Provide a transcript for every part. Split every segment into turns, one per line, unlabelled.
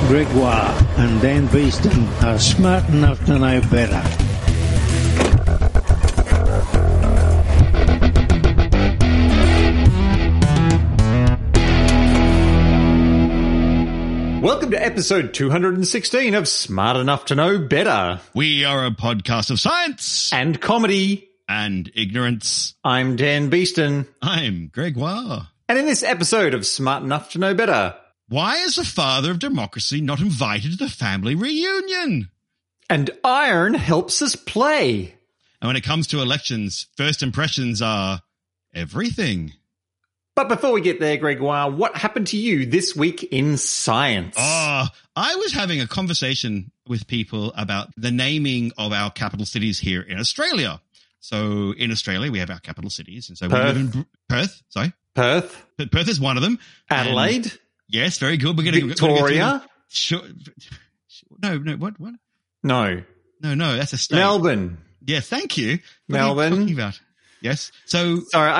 Gregoire and Dan Beeston are smart enough to know better.
Welcome to episode 216 of Smart Enough to Know Better.
We are a podcast of science
and comedy
and ignorance.
I'm Dan Beeston.
I'm Gregoire.
And in this episode of Smart Enough to Know Better,
why is the father of democracy not invited to the family reunion?
And iron helps us play.
And when it comes to elections, first impressions are everything.
But before we get there, Gregoire, what happened to you this week in science?
I was having a conversation with people about the naming of our capital cities here in Australia. So in Australia, we have our capital cities. And so
Perth.
we live in Perth. Sorry.
Perth.
Perth is one of them.
Adelaide.
And yes, very good. We're going
Victoria.
Sure. No, what?
No,
that's a state.
Melbourne.
Yeah, thank you. What
Melbourne.
are you talking about? Yes. So
sorry,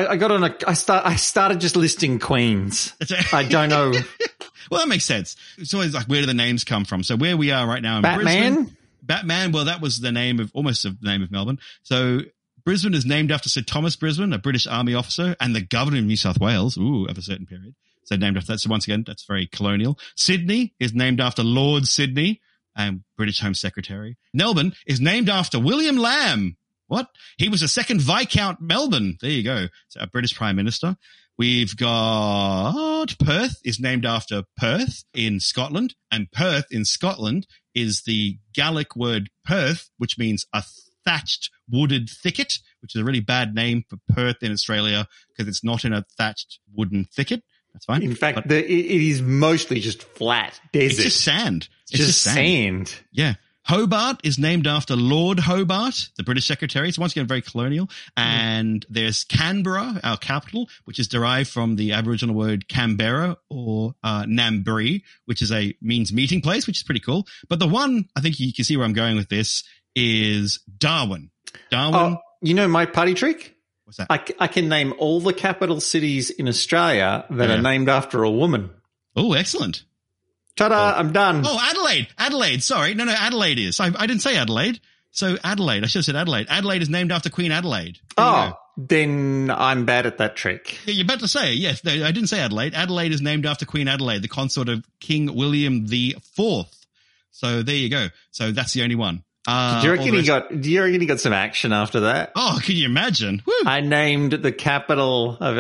I started just listing queens. I don't know.
Well, that makes sense. It's always like, where do the names come from? So where we are right now in Batman. Well, that was the name of Melbourne. So Brisbane is named after Sir Thomas Brisbane, a British Army officer, and the governor of New South Wales. Of a certain period. So named after that. So once again, that's very colonial. Sydney is named after Lord Sydney, and British Home Secretary. Melbourne is named after William Lamb. What? He was the second Viscount Melbourne. There you go. So a British Prime Minister. We've got Perth is named after Perth in Scotland, and Perth in Scotland is the Gaelic word Perth, which means a thatched wooded thicket, which is a really bad name for Perth in Australia because it's not in a thatched wooden thicket. That's fine.
In fact, it is mostly just flat desert.
It's just sand.
It's just sand.
Yeah. Hobart is named after Lord Hobart, the British Secretary. So once again, very colonial. And there's Canberra, our capital, which is derived from the Aboriginal word Canberra or Nambree, which means meeting place, which is pretty cool. But the one, I think you can see where I'm going with this, is Darwin.
Oh, you know my party trick?
What's that?
I can name all the capital cities in Australia that are named after a woman.
Oh, excellent.
Ta-da, I'm done.
Oh, Adelaide. Sorry. No, Adelaide is. I didn't say Adelaide. So Adelaide. I should have said Adelaide. Adelaide is named after Queen Adelaide.
Then I'm bad at that trick.
Yeah, you're about to say it. Yes, no, I didn't say Adelaide. Adelaide is named after Queen Adelaide, the consort of King William IV. So there you go. So that's the only one.
Do you reckon he got some action after that?
Oh, can you imagine? Woo.
I named the capital of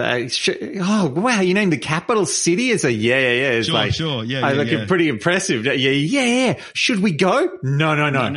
wow, you named the capital city as It's
sure.
Yeah. Pretty impressive. Yeah. Should we go? No.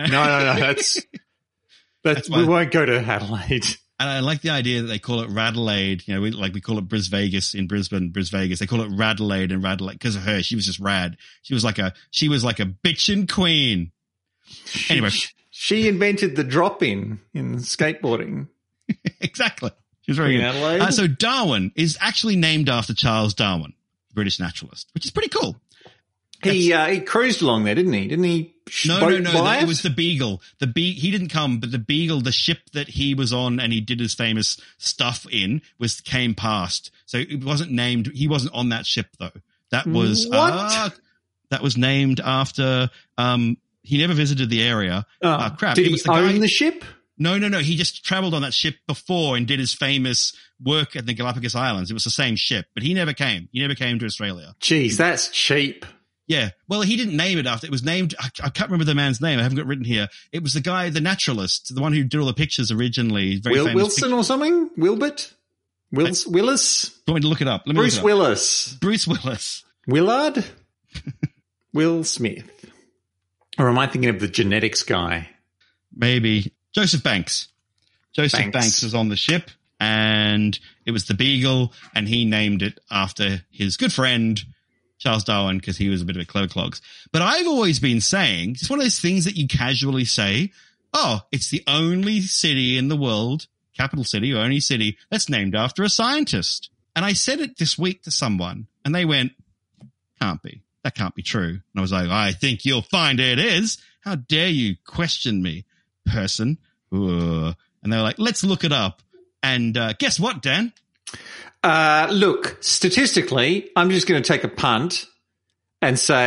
That's we won't go to Adelaide.
And I like the idea that they call it Radelaide. You know, we call it Brisvegas in Brisbane, Brisvegas. They call it Radelaide and Radelaide because of her. She was just rad. She was like a bitchin' queen. Anyway.
She invented the drop-in skateboarding.
Exactly. She was very good. So Darwin is actually named after Charles Darwin, British naturalist, which is pretty cool.
He cruised along there, didn't he? Didn't he?
No. It was the Beagle. He didn't come, but the Beagle, the ship that he was on and he did his famous stuff in, came past. So it wasn't named. He wasn't on that ship though. That was that was named after. He never visited the area. Crap.
Did he own the ship?
No. He just traveled on that ship before and did his famous work at the Galapagos Islands. It was the same ship, but he never came. He never came to Australia.
Jeez, that's cheap.
Yeah. Well, he didn't name it after. It was named, I can't remember the man's name. I haven't got it written here. It was the guy, the naturalist, the one who did all the pictures originally. Very famous
Wilson or something? Wilbert? Willis?
Do you want me to look it up?
Bruce Willis. Willard? Will Smith. Or am I thinking of the genetics guy?
Maybe. Joseph Banks. Joseph Banks was on the ship, and it was the Beagle, and he named it after his good friend, Charles Darwin, because he was a bit of a clever clogs. But I've always been saying, it's one of those things that you casually say, it's the only city in the world, capital city, or only city, that's named after a scientist. And I said it this week to someone, and they went, can't be. That can't be true. And I was like, I think you'll find it is. How dare you question me, person? Ugh. And they were like, let's look it up. And guess what, Dan?
Look, statistically, I'm just going to take a punt and say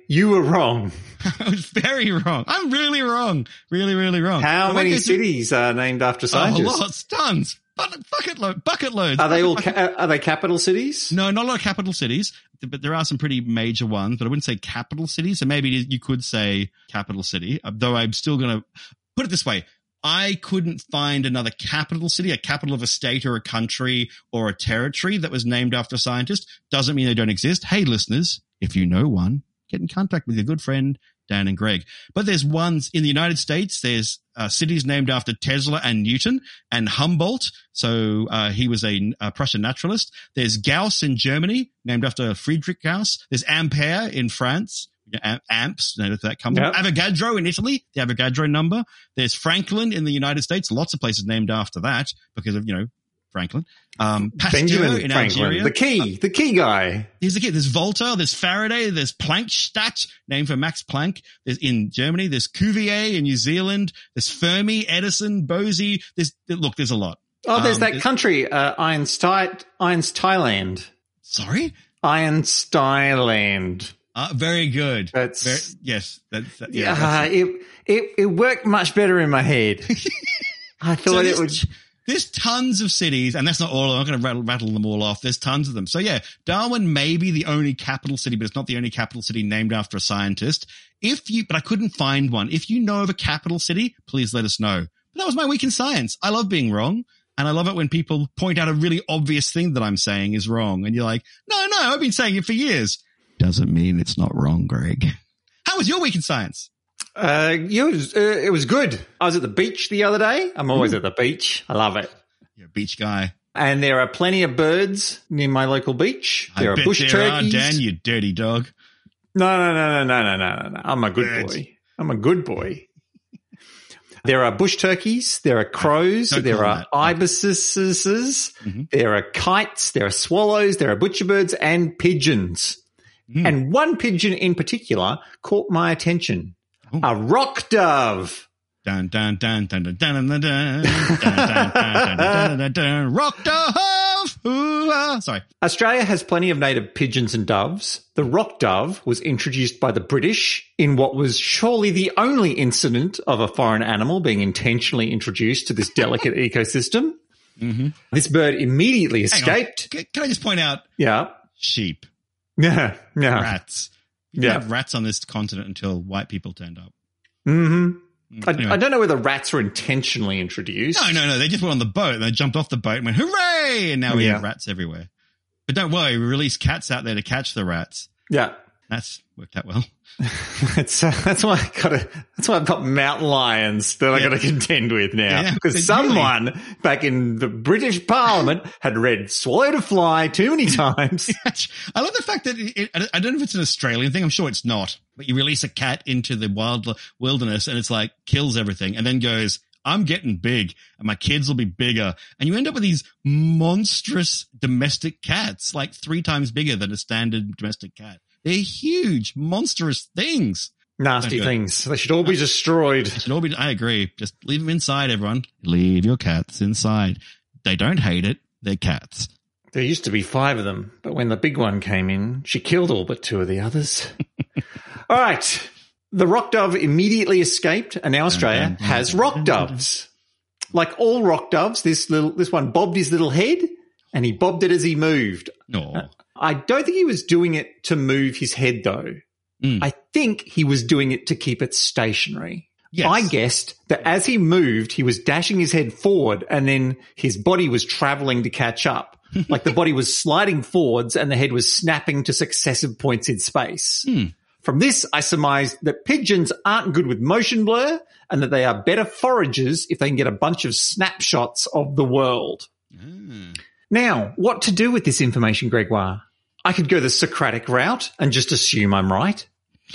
you were wrong.
I was very wrong. I'm really wrong. Really, really wrong.
How many cities are named after scientists?
Lots, tons. Bucket loads.
Are they all are they capital cities?
No, not a lot of capital cities, but there are some pretty major ones, but I wouldn't say capital cities. So maybe you could say capital city, though I'm still going to put it this way. I couldn't find another capital city, a capital of a state or a country or a territory that was named after a scientist. Doesn't mean they don't exist. Hey, listeners, if you know one, get in contact with your good friend, Dan and Greg. But there's ones in the United States. There's cities named after Tesla and Newton and Humboldt. So he was a Prussian naturalist. There's Gauss in Germany, named after Friedrich Gauss. There's Ampere in France. Amps, that comes. Yep. Avogadro in Italy, the Avogadro number. There's Franklin in the United States. Lots of places named after that because of, Franklin. Pasteur in Algeria.
The key guy.
He's the key. There's Volta, there's Faraday, there's Planckstadt, named for Max Planck. There's in Germany, there's Cuvier in New Zealand, there's Fermi, Edison, Bose. There's a lot.
Oh, there's that country, Thailand.
Sorry?
Thailand.
Very good. Yes.
It worked much better in my head. I thought it would.
There's tons of cities, and that's not all. I'm not going to rattle them all off. There's tons of them. So yeah, Darwin may be the only capital city, but it's not the only capital city named after a scientist. But I couldn't find one. If you know of a capital city, please let us know. But that was my week in science. I love being wrong. And I love it when people point out a really obvious thing that I'm saying is wrong. And you're like, no, I've been saying it for years. Doesn't mean it's not wrong, Greg. How was your week in science?
It was good. I was at the beach the other day. I'm always at the beach. I love it.
You're a beach guy.
And there are plenty of birds near my local beach. There are bush turkeys.
Dan, you dirty dog.
No. I'm a good boy. I'm a good boy. There are bush turkeys. There are crows. There are ibises. Mm-hmm. There are kites. There are swallows. There are butcherbirds and pigeons. Mm. And one pigeon in particular caught my attention. Ooh. A rock dove.
Dun dun dun dun dun dun dun dun dun dun. Rock dove. Ooh, sorry.
Australia has plenty of native pigeons and doves. The rock dove was introduced by the British in what was surely the only incident of a foreign animal being intentionally introduced to this delicate ecosystem. Mm-hmm. This bird immediately escaped.
Can I just point out?
Yeah.
Sheep.
Yeah.
Rats. We had rats on this continent until white people turned up.
Mm-hmm. Anyway. I don't know whether rats were intentionally introduced.
No. They just went on the boat and they jumped off the boat and went, hooray! And now we have rats everywhere. But don't worry, we released cats out there to catch the rats.
Yeah.
That's worked out well.
That's why I've got mountain lions that I got to contend with now. Because someone back in the British Parliament had read Swallow to Fly too many times.
I love the fact that I don't know if it's an Australian thing. I'm sure it's not. But you release a cat into the wilderness and it's like kills everything and then goes, I'm getting big and my kids will be bigger. And you end up with these monstrous domestic cats, like 3 times bigger than a standard domestic cat. They're huge, monstrous things.
Nasty things. They should all be destroyed.
I agree. Just leave them inside, everyone. Leave your cats inside. They don't hate it. They're cats.
There used to be 5 of them, but when the big one came in, she killed all but 2 of the others. All right. The rock dove immediately escaped, and now Australia has rock doves. Like all rock doves, this one bobbed his little head, and he bobbed it as he moved.
No.
I don't think he was doing it to move his head, though. Mm. I think he was doing it to keep it stationary. Yes. I guessed that as he moved, he was dashing his head forward, and then his body was traveling to catch up. Like the body was sliding forwards, and the head was snapping to successive points in space. Mm. From this, I surmised that pigeons aren't good with motion blur, and that they are better foragers if they can get a bunch of snapshots of the world. Mm. Now, what to do with this information, Gregoire? I could go the Socratic route and just assume I'm right.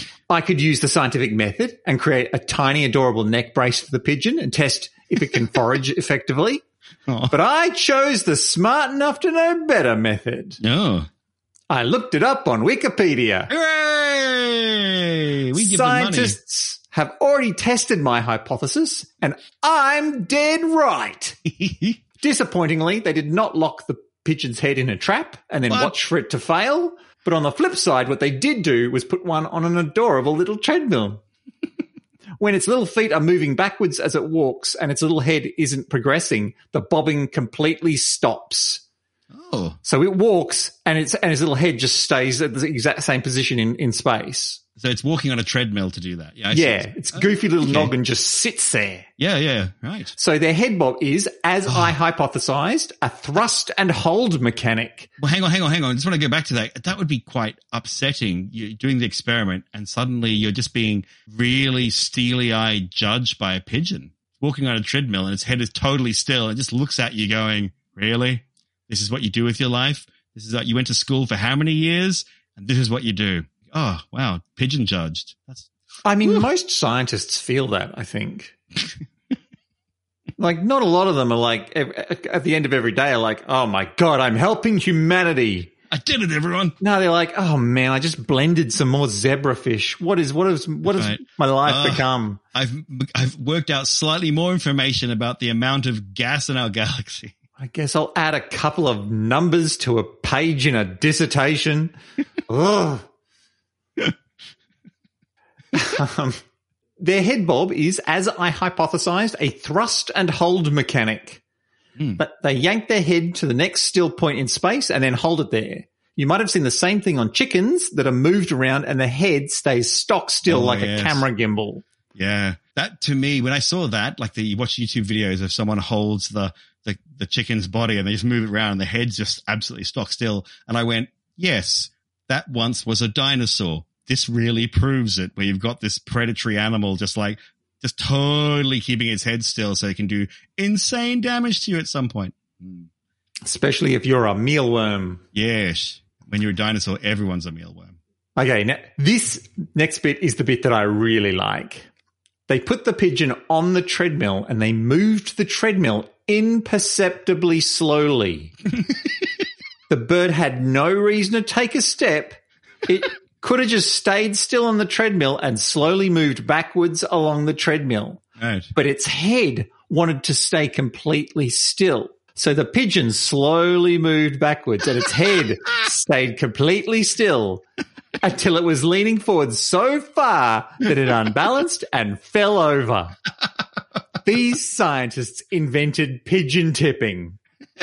I could use the scientific method and create a tiny, adorable neck brace for the pigeon and test if it can forage effectively. Oh. But I chose the smart enough to know better method.
Oh.
I looked it up on Wikipedia.
Hooray! We give
Scientists have already tested my hypothesis, and I'm dead right. Disappointingly, they did not lock the pigeon's head in a trap and then watch for it to fail. But on the flip side, what they did do was put one on an adorable little treadmill. When its little feet are moving backwards as it walks and its little head isn't progressing, the bobbing completely stops.
Oh.
So it walks and its little head just stays at the exact same position in space.
So it's walking on a treadmill to do that.
Yeah, its goofy little noggin just sits there.
Yeah, right.
So their head bob is, as I hypothesized, a thrust and hold mechanic.
Well, hang on. I just want to go back to that. That would be quite upsetting. You're doing the experiment and suddenly you're just being really steely-eyed judged by a pigeon. Walking on a treadmill and its head is totally still and just looks at you going, really? This is what you do with your life? This is what you went to school for how many years? And this is what you do. Oh, wow. Pigeon judged.
Most scientists feel that, I think. Like, not a lot of them are like, at the end of every day are like, oh my God, I'm helping humanity.
I did it, everyone.
No, they're like, oh man, I just blended some more zebrafish. What has my life become?
I've worked out slightly more information about the amount of gas in our galaxy.
I guess I'll add a couple of numbers to a page in a dissertation. Ugh. Their head bob is, as I hypothesized, a thrust and hold mechanic. But they yank their head to the next still point in space and then hold it there. You might have seen the same thing on chickens that are moved around and the head stays stock still a camera gimbal.
Yeah. That, to me, when I saw that, like you watch YouTube videos of someone holds the chicken's body and they just move it around and the head's just absolutely stock still. And I went, yes, that once was a dinosaur. This really proves it, where you've got this predatory animal just totally keeping its head still so it can do insane damage to you at some point.
Especially if you're a mealworm.
Yes. When you're a dinosaur, everyone's a mealworm.
Okay, now this next bit is the bit that I really like. They put the pigeon on the treadmill and they moved the treadmill imperceptibly slowly. The bird had no reason to take a step. It could have just stayed still on the treadmill and slowly moved backwards along the treadmill.
Right.
But its head wanted to stay completely still. So the pigeon slowly moved backwards and its head stayed completely still until it was leaning forward so far that it unbalanced and fell over. These scientists invented pigeon tipping.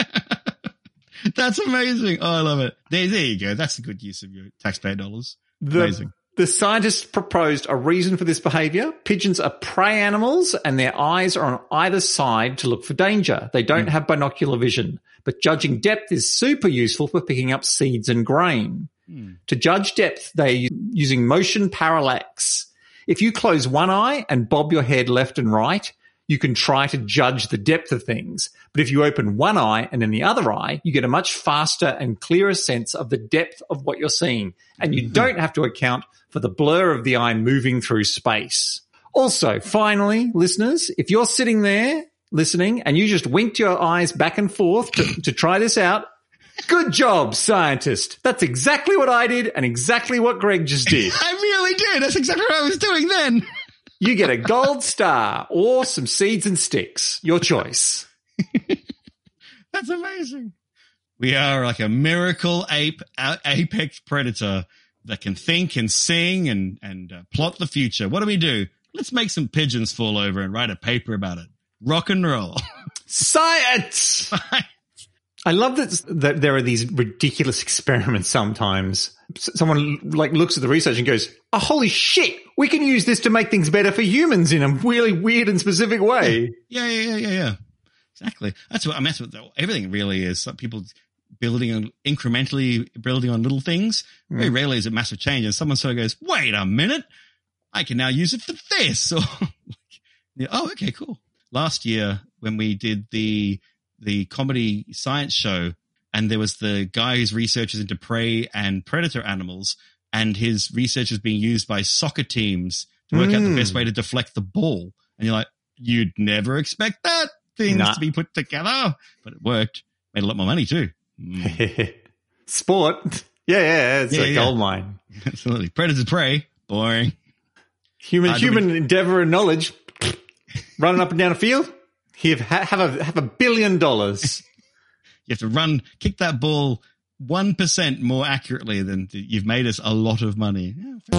That's amazing. Oh, I love it. There you go. That's a good use of your taxpayer dollars. Amazing.
The scientists proposed a reason for this behavior. Pigeons are prey animals and their eyes are on either side to look for danger. They don't have binocular vision, but judging depth is super useful for picking up seeds and grain. To judge depth, they're using motion parallax. If you close one eye and bob your head left and right, you can try to judge the depth of things. But if you open one eye and then the other eye, you get a much faster and clearer sense of the depth of what you're seeing. And you don't have to account for the blur of the eye moving through space. Also, finally, listeners, if you're sitting there listening and you just winked your eyes back and forth to try this out, good job, scientist. That's exactly what I did and exactly what Greg just did.
I really did. That's exactly what I was doing then.
You get a gold star or some seeds and sticks. Your choice.
That's amazing. We are like a miracle apex predator that can think and sing and plot the future. What do? Let's make some pigeons fall over and write a paper about it. Rock and roll.
Science! I love that there are these ridiculous experiments sometimes. Someone looks at the research and goes, oh, holy shit, we can use this to make things better for humans in a really weird and specific way.
Yeah. Exactly. That's what everything really is. Some people incrementally building on little things. Very rarely is it massive change. And someone sort of goes, wait a minute, I can now use it for this. Or, oh, okay, cool. Last year when we did the comedy science show, and there was the guy whose research is into prey and predator animals, and his research is being used by soccer teams to work out the best way to deflect the ball. And you're like, you'd never expect that things to be put together, but it worked. Made a lot more money too.
Sport. Yeah. It's a gold mine.
Absolutely. Predator prey. Boring.
Human endeavor and knowledge. Running up and down a field. Have $1 billion.
You have to run, kick that ball 1% more accurately than you've made us a lot of money.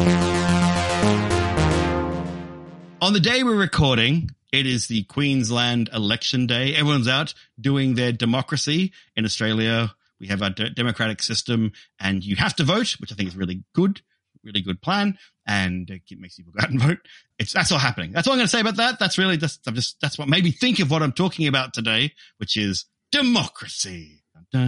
On the day we're recording, it is the Queensland election day. Everyone's out doing their democracy. In Australia, we have our democratic system and you have to vote, which I think is really good plan. And it makes people go out and vote. That's all happening. That's all I'm going to say about that. That's really that's what made me think of what I'm talking about today, which is democracy.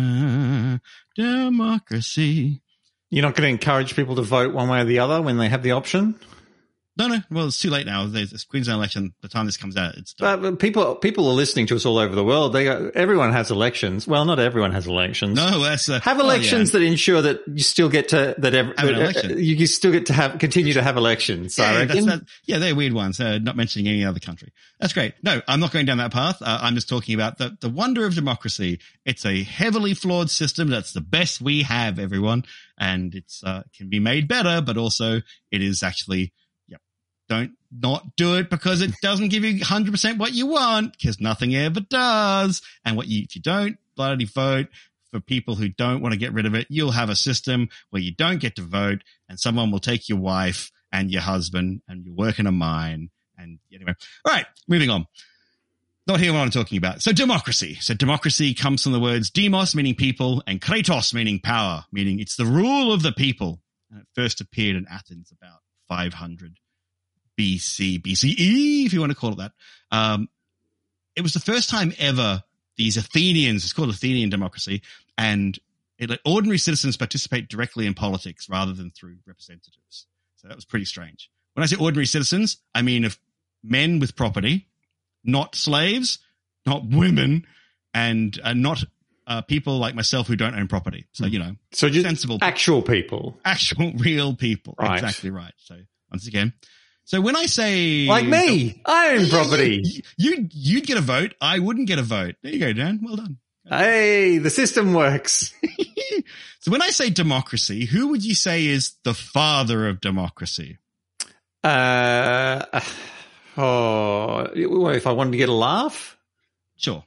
Democracy.
You're not going to encourage people to vote one way or the other when they have the option?
No. Well, it's too late now. There's this Queensland election. By the time this comes out, it's done.
But people are listening to us all over the world. Everyone has elections. Well, not everyone has elections.
No, that's
have elections that ensure that you still get to you still get to continue to have elections.
Yeah,
I reckon.
They're weird ones. Not mentioning any other country. That's great. No, I'm not going down that path. I'm just talking about the wonder of democracy. It's a heavily flawed system. That's the best we have, everyone, and it's can be made better, but also it is actually. Don't not do it because it doesn't give you 100% what you want, because nothing ever does. And if you don't bloody vote for people who don't want to get rid of it, you'll have a system where you don't get to vote and someone will take your wife and your husband and you work in a mine. And anyway, all right, moving on. Not here what I'm talking about. So democracy. So democracy comes from the words demos, meaning people, and kratos, meaning power, meaning it's the rule of the people. And it first appeared in Athens about 500 BCE, if you want to call it that. It was the first time ever these Athenians, it's called Athenian democracy, and it let ordinary citizens participate directly in politics rather than through representatives. So that was pretty strange. When I say ordinary citizens, I mean of men with property, not slaves, not women, and not people like myself who don't own property. So,
so just
sensible
actual people.
Actual real people.
Right.
Exactly right. So once again, so when I say
like me, I own property.
You'd get a vote. I wouldn't get a vote. There you go, Dan. Well done.
Hey, the system works.
So when I say democracy, who would you say is the father of democracy?
If I wanted to get a laugh?
Sure.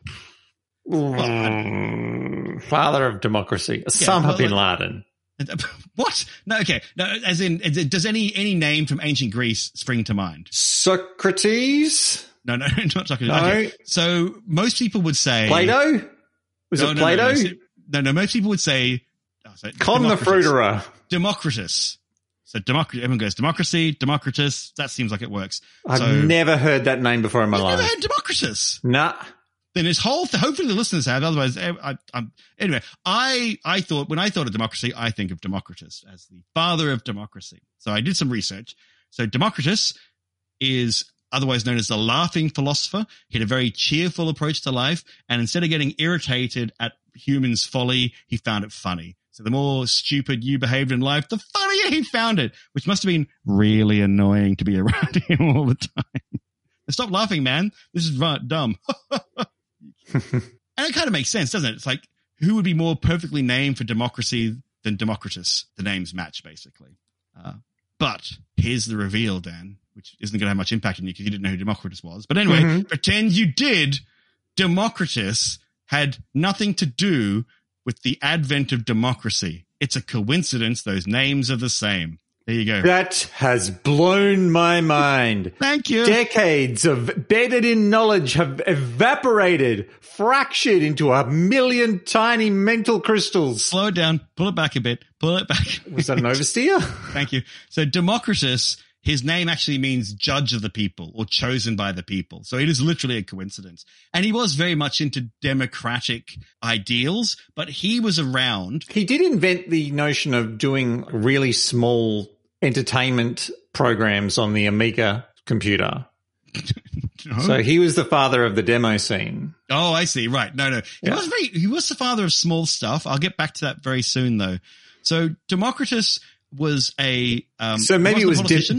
Father of democracy. Osama bin Laden.
What? No, okay. No, as in, does any name from ancient Greece spring to mind?
Socrates?
No, not Socrates.
No.
Okay. So most people would say
Plato? Was it Plato?
No, most people would say
Con the Fruiterer.
Democritus. So everyone goes democracy, Democritus. That seems like it works.
I've never heard that name before in my life.
Never heard Democritus?
Nah.
Then his hopefully the listeners have. Otherwise, anyway, I thought when I thought of democracy, I think of Democritus as the father of democracy. So I did some research. So Democritus is otherwise known as the laughing philosopher. He had a very cheerful approach to life. And instead of getting irritated at humans' folly, he found it funny. So the more stupid you behaved in life, the funnier he found it, which must have been really annoying to be around him all the time. Stop laughing, man. This is dumb. And it kind of makes sense, doesn't it? It's like, who would be more perfectly named for democracy than Democritus? The names match, basically. But here's the reveal, Dan, which isn't going to have much impact on you because you didn't know who Democritus was. But anyway, pretend you did. Democritus had nothing to do with the advent of democracy. It's a coincidence those names are the same. There you go.
That has blown my mind.
Thank you.
Decades of bedded-in knowledge have evaporated, fractured into a million tiny mental crystals.
Slow it down. Pull it back a bit. Pull it back.
Was that an oversteer?
Thank you. So Democritus, his name actually means judge of the people or chosen by the people. So it is literally a coincidence. And he was very much into democratic ideals, but he was around.
He did invent the notion of doing really small entertainment programs on the Amiga computer. No. So he was the father of the demo scene.
Oh, I see. Right. No. Yeah. He was the father of small stuff. I'll get back to that very soon, though. So Democritus was a
so maybe it was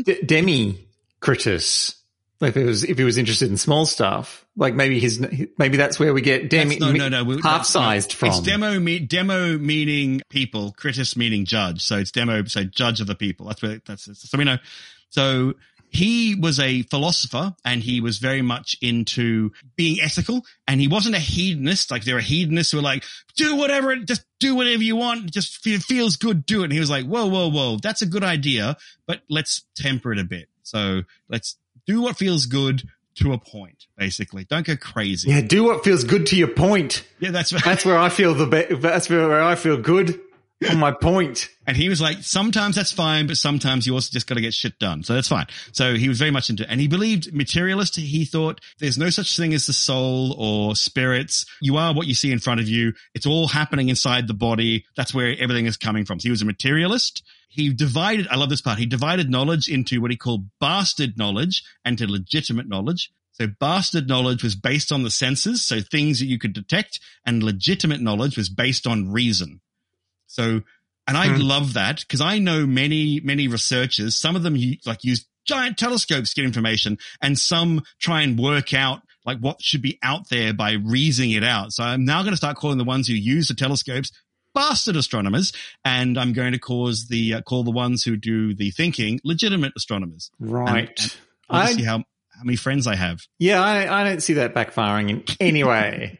Democritus. Like if he was interested in small stuff, like maybe that's where we get half-sized from.
It's demo meaning people, critus meaning judge. So it's demo, so judge of the people. So we know. So he was a philosopher and he was very much into being ethical, and he wasn't a hedonist. Like there are hedonists who are like, do whatever you want. Just feels good. Do it. And he was like, whoa. That's a good idea, but let's temper it a bit. So let's do what feels good to a point, basically. Don't go crazy.
Yeah. Do what feels good to your point.
Yeah. That's right.
That's where I feel that's where I feel good. On my point.
And he was like, sometimes that's fine, but sometimes you also just got to get shit done. So that's fine. So he was very much into, and he believed materialist. He thought there's no such thing as the soul or spirits. You are what you see in front of you. It's all happening inside the body. That's where everything is coming from. So he was a materialist. He divided, I love this part. He divided knowledge into what he called bastard knowledge and to legitimate knowledge. So bastard knowledge was based on the senses, so things that you could detect, and legitimate knowledge was based on reason. So, and I love that because I know many researchers, some of them use giant telescopes to get information, and some try and work out like what should be out there by reasoning it out. So I'm now going to start calling the ones who use the telescopes bastard astronomers, and I'm going to call the ones who do the thinking legitimate astronomers.
Right.
And I see how many friends I have.
Yeah, I don't see that backfiring in any way.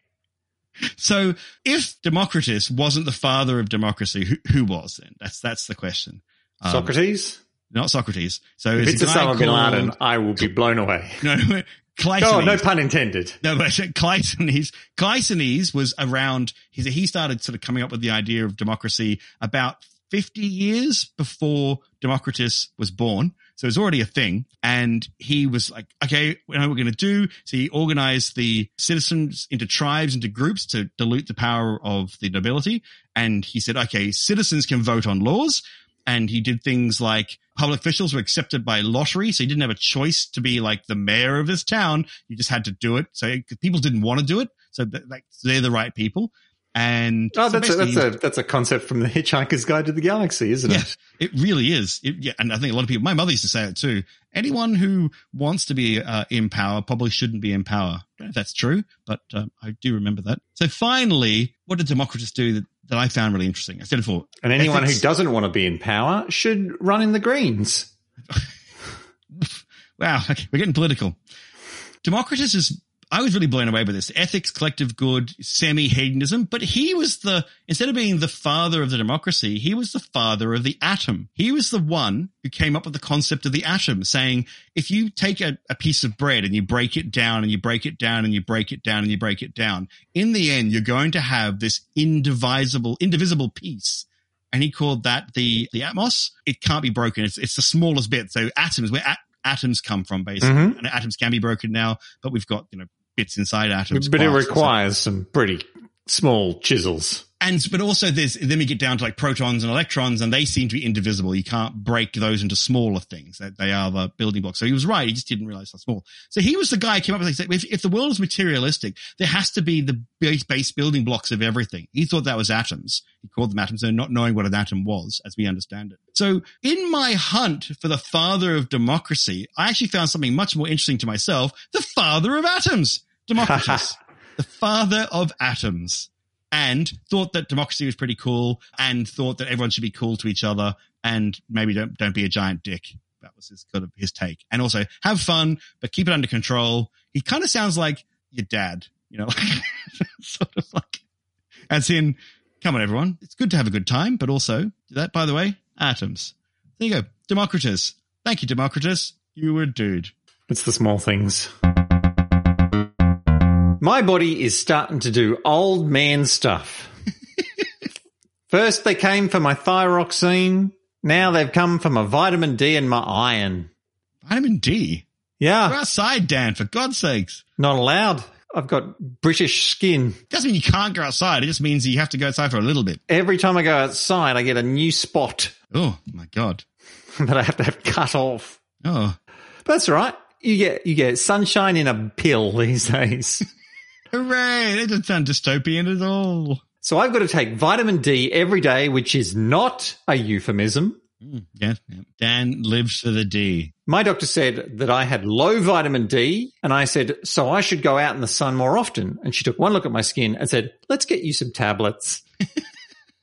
So if Democritus wasn't the father of democracy, who was then? That's the question.
Socrates?
Not Socrates. So
if it's Osama bin Laden, I will be blown away.
No, Cleisthenes.
Oh, no pun intended.
No, but Cleisthenes was around, he started sort of coming up with the idea of democracy about 50 years before Democritus was born. So it was already a thing. And he was like, okay, we know what we're going to do. So he organized the citizens into tribes, into groups to dilute the power of the nobility. And he said, okay, citizens can vote on laws. And he did things like public officials were accepted by lottery. So he didn't have a choice to be like the mayor of this town. You just had to do it. So people didn't want to do it. So they're the right people. And
that's a concept from the Hitchhiker's Guide to the Galaxy, isn't it?
Yeah, it really is. And I think a lot of people, my mother used to say it too. Anyone who wants to be in power probably shouldn't be in power. I don't know if that's true, but I do remember that. So finally, what did Democritus do that I found really interesting? I said it before.
And anyone who doesn't want to be in power should run in the Greens.
Wow, okay, we're getting political. Democritus is, I was really blown away by this. Ethics, collective good, semi-hedonism. But he was instead of being the father of the democracy, he was the father of the atom. He was the one who came up with the concept of the atom, saying, if you take a piece of bread and you break it down and you break it down and you break it down and you break it down, in the end, you're going to have this indivisible piece. And he called that the atmos. It can't be broken. It's the smallest bit. So atoms, where atoms come from, basically. Mm-hmm. And atoms can be broken now, but we've got, bits inside atoms.
But it requires some pretty small chisels.
But also then we get down to like protons and electrons, and they seem to be indivisible. You can't break those into smaller things. They are the building blocks. So he was right. He just didn't realize how small. So he was the guy who came up with, if the world is materialistic, there has to be the base building blocks of everything. He thought that was atoms. He called them atoms, so not knowing what an atom was as we understand it. So in my hunt for the father of democracy, I actually found something much more interesting to myself. The father of atoms, Democritus, the father of atoms. And thought that democracy was pretty cool, and thought that everyone should be cool to each other, and maybe don't be a giant dick. That was his take. And also have fun, but keep it under control. He kind of sounds like your dad, sort of like, as in, come on everyone, it's good to have a good time, but also that, by the way, atoms. There you go, Democritus. Thank you, Democritus. You were a dude.
It's the small things. My body is starting to do old man stuff. First they came for my thyroxine. Now they've come for my vitamin D and my iron.
Vitamin D?
Yeah.
Go outside, Dan, for God's sakes.
Not allowed. I've got British skin.
Doesn't mean you can't go outside. It just means you have to go outside for a little bit.
Every time I go outside, I get a new spot.
Oh, my God.
That I have to have cut off.
Oh.
But that's all right. You get sunshine in a pill these days.
Hooray! That doesn't sound dystopian at all.
So I've got to take vitamin D every day, which is not a euphemism.
Yeah. Dan lives for the D.
My doctor said that I had low vitamin D, and I said, so I should go out in the sun more often. And she took one look at my skin and said, let's get you some tablets.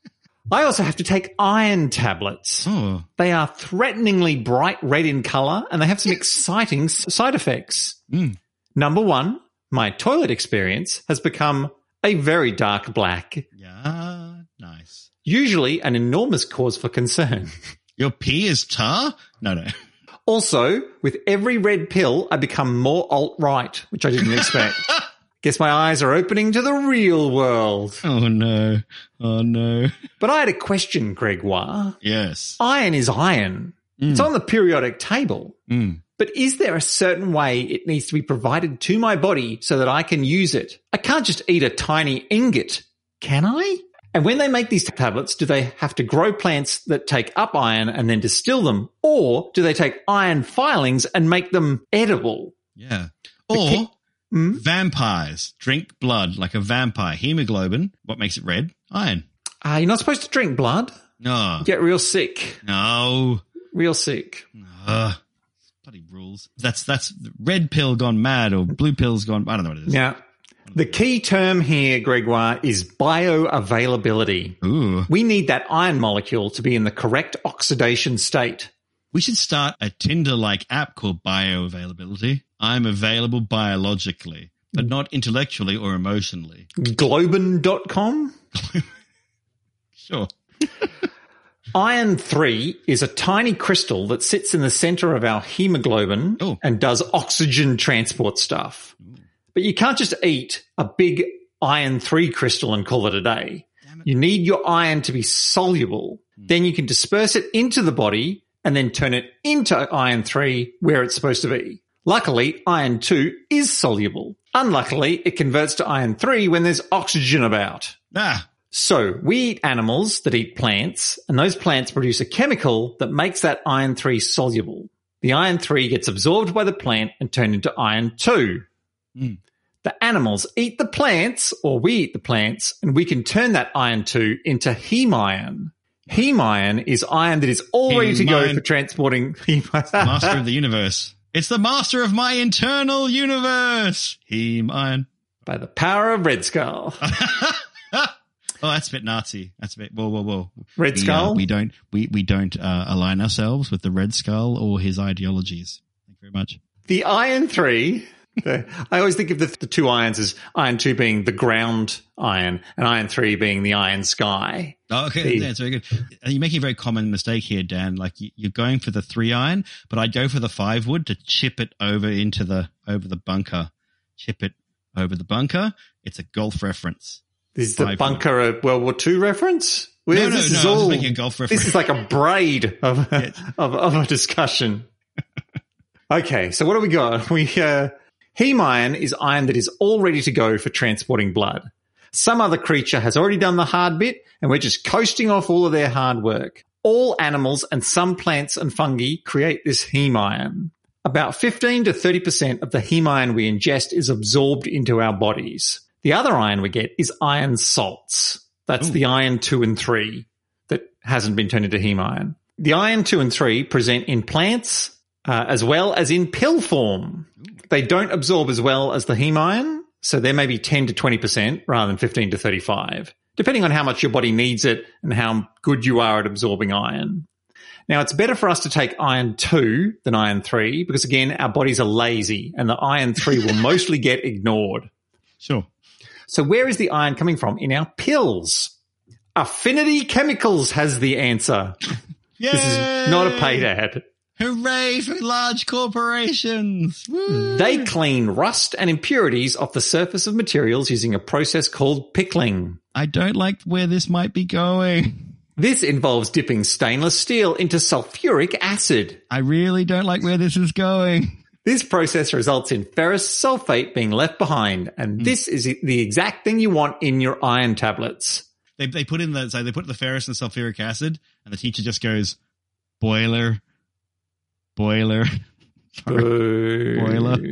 I also have to take iron tablets.
Oh.
They are threateningly bright red in colour and they have some exciting side effects. Number 1, my toilet experience has become a very dark black.
Yeah, nice.
Usually an enormous cause for concern.
Your pee is tar? No.
Also, with every red pill, I become more alt-right, which I didn't expect. Guess my eyes are opening to the real world.
Oh, no.
But I had a question, Gregoire.
Yes.
Iron is iron. It's on the periodic table. But is there a certain way it needs to be provided to my body so that I can use it? I can't just eat a tiny ingot, can I? And when they make these tablets, do they have to grow plants that take up iron and then distill them? Or do they take iron filings and make them edible?
Yeah. Or vampires drink blood like a vampire. Hemoglobin, what makes it red? Iron.
You're not supposed to drink blood.
No.
You get real sick.
No.
Real sick.
Bloody rules. That's red pill gone mad or blue pill's gone. I don't know what it is.
Yeah. The key term here, Gregoire, is bioavailability.
Ooh.
We need that iron molecule to be in the correct oxidation state.
We should start a Tinder-like app called Bioavailability. I'm available biologically, but not intellectually or emotionally.
Globin.com?
Sure.
Iron 3 is a tiny crystal that sits in the center of our hemoglobin and does oxygen transport stuff. But you can't just eat a big iron 3 crystal and call it a day. You need your iron to be soluble. Then you can disperse it into the body and then turn it into iron 3 where it's supposed to be. Luckily, iron 2 is soluble. Unluckily, it converts to iron 3 when there's oxygen about. So we eat animals that eat plants, and those plants produce a chemical that makes that iron 3 soluble. The iron 3 gets absorbed by the plant and turned into iron 2. The animals eat the plants, or we eat the plants, and we can turn that iron 2 into heme iron. Heme iron is iron that is all ready to go for transporting.
Master of the universe. It's the master of my internal universe. Heme iron.
By the power of Red Skull.
Oh, that's a bit Nazi. That's a bit whoa.
Red Skull?
We don't align ourselves with the Red Skull or his ideologies. Thank you very much.
The iron 3. I always think of the two irons as iron 2 being the ground iron and iron 3 being the iron sky.
Oh, okay, that's very good. You're making a very common mistake here, Dan. Like you're going for the 3 iron, but I'd go for the 5 wood to chip it over the bunker. Chip it over the bunker. It's a golf reference.
Is the bunker a World War II reference?
No, I was just making a golf reference.
This is like a braid of a discussion. Okay, so what do we got? Heme iron is iron that is all ready to go for transporting blood. Some other creature has already done the hard bit, and we're just coasting off all of their hard work. All animals and some plants and fungi create this heme iron. About 15 to 30% of the heme iron we ingest is absorbed into our bodies. The other iron we get is iron salts. That's the iron 2 and 3 that hasn't been turned into heme iron. The iron 2 and 3 present in plants as well as in pill form. They don't absorb as well as the heme iron, so there may be 10 to 20% rather than 15 to 35, depending on how much your body needs it and how good you are at absorbing iron. Now, it's better for us to take iron 2 than iron 3 because, again, our bodies are lazy and the iron 3 will mostly get ignored.
Sure.
So where is the iron coming from in our pills? Affinity Chemicals has the answer.
Yay!
This is not a paid ad.
Hooray for large corporations. Woo!
They clean rust and impurities off the surface of materials using a process called pickling.
I don't like where this might be going.
This involves dipping stainless steel into sulfuric acid.
I really don't like where this is going.
This process results in ferrous sulfate being left behind, and this is the exact thing you want in your iron tablets.
They put the ferrous and sulfuric acid, and the teacher just goes, boiler. Sorry. Boiler.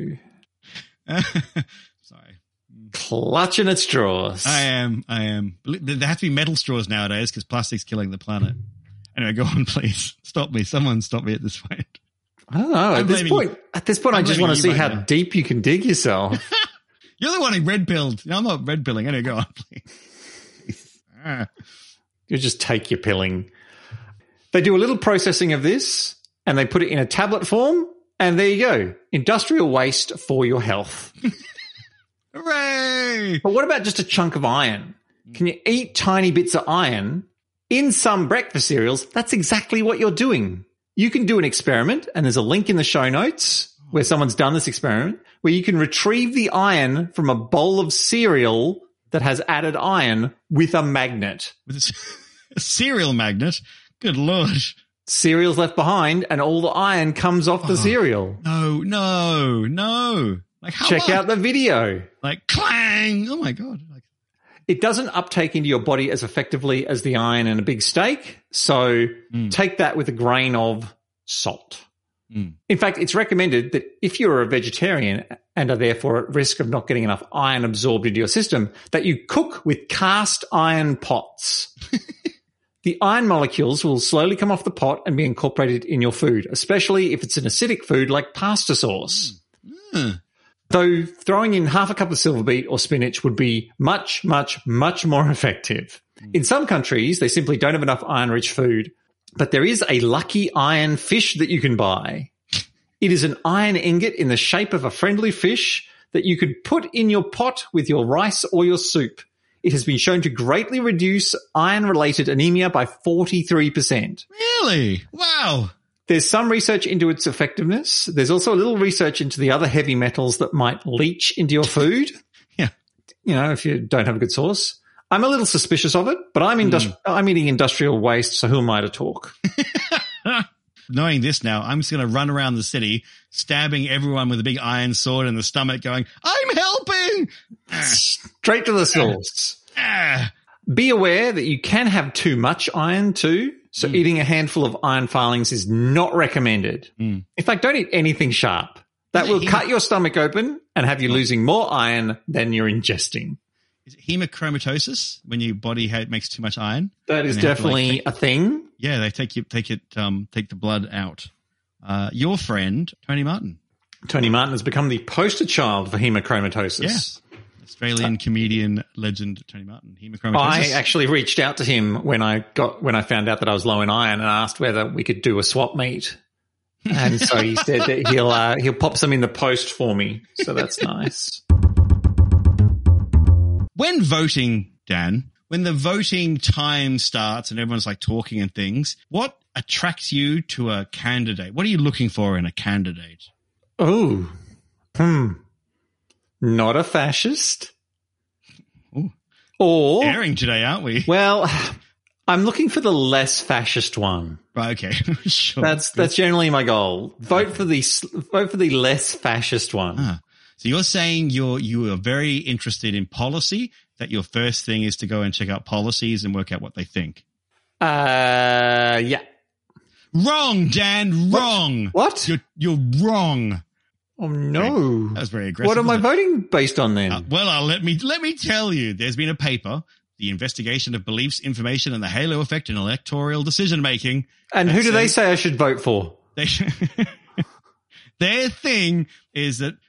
Sorry.
Clutching at straws.
I am. There have to be metal straws nowadays because plastic's killing the planet. Anyway, go on, please. Stop me. Someone stop me at this point.
I don't know. At this point, I just want to see how deep you can dig yourself.
You're the one who red-pilled. No, I'm not red-pilling. Anyway, go on, please.
You just take your pilling. They do a little processing of this and they put it in a tablet form, and there you go. Industrial waste for your health.
Hooray!
But what about just a chunk of iron? Can you eat tiny bits of iron in some breakfast cereals? That's exactly what you're doing. You can do an experiment, and there's a link in the show notes where someone's done this experiment, where you can retrieve the iron from a bowl of cereal that has added iron with a magnet.
With a cereal magnet? Good Lord.
Cereal's left behind and all the iron comes off the cereal.
No. Like how
Check out the video.
Like clang. Oh my God.
It doesn't uptake into your body as effectively as the iron in a big steak. So take that with a grain of salt. In fact, it's recommended that if you're a vegetarian and are therefore at risk of not getting enough iron absorbed into your system, that you cook with cast iron pots. The iron molecules will slowly come off the pot and be incorporated in your food, especially if it's an acidic food like pasta sauce. Though throwing in half a cup of silver beet or spinach would be much, much, much more effective. In some countries, they simply don't have enough iron-rich food, but there is a lucky iron fish that you can buy. It is an iron ingot in the shape of a friendly fish that you could put in your pot with your rice or your soup. It has been shown to greatly reduce iron-related anemia by 43%.
Really? Wow.
There's some research into its effectiveness. There's also a little research into the other heavy metals that might leach into your food.
Yeah.
You know, if you don't have a good source. I'm a little suspicious of it, but I'm eating industrial waste, so who am I to talk?
Knowing this now, I'm just going to run around the city, stabbing everyone with a big iron sword in the stomach, going, I'm helping!
Straight to the source. Be aware that you can have too much iron too, so eating a handful of iron filings is not recommended. In fact, don't eat anything sharp. That will cut your stomach open and have you losing more iron than you're ingesting.
Is it hemochromatosis when your body makes too much iron?
That is definitely a thing.
Yeah, they take the blood out. Your friend, Tony Martin.
Tony Martin has become the poster child for hemochromatosis.
Yeah. Australian comedian legend Tony Martin. Hemochromatosis.
I actually reached out to him when I found out that I was low in iron and asked whether we could do a swap meet. And so he said that he'll pop some in the post for me. So that's nice.
When voting, Dan, when the voting time starts and everyone's like talking and things, what attracts you to a candidate? What are you looking for in a candidate?
Oh, not a fascist.
Ooh.
Or
airing today, aren't we?
Well, I'm looking for the less fascist one.
Right, okay. Sure.
That's generally my goal. Vote for the less fascist one.
So you're saying you are very interested in policy, that your first thing is to go and check out policies and work out what they think.
Yeah.
Wrong, Dan, wrong.
What?
You're wrong.
Oh no.
That was very aggressive.
What am I voting based on then?
Let me tell you. There's been a paper, The Investigation of Beliefs, Information and the Halo Effect in Electoral Decision Making.
And who do they say I should vote for?
Their thing is that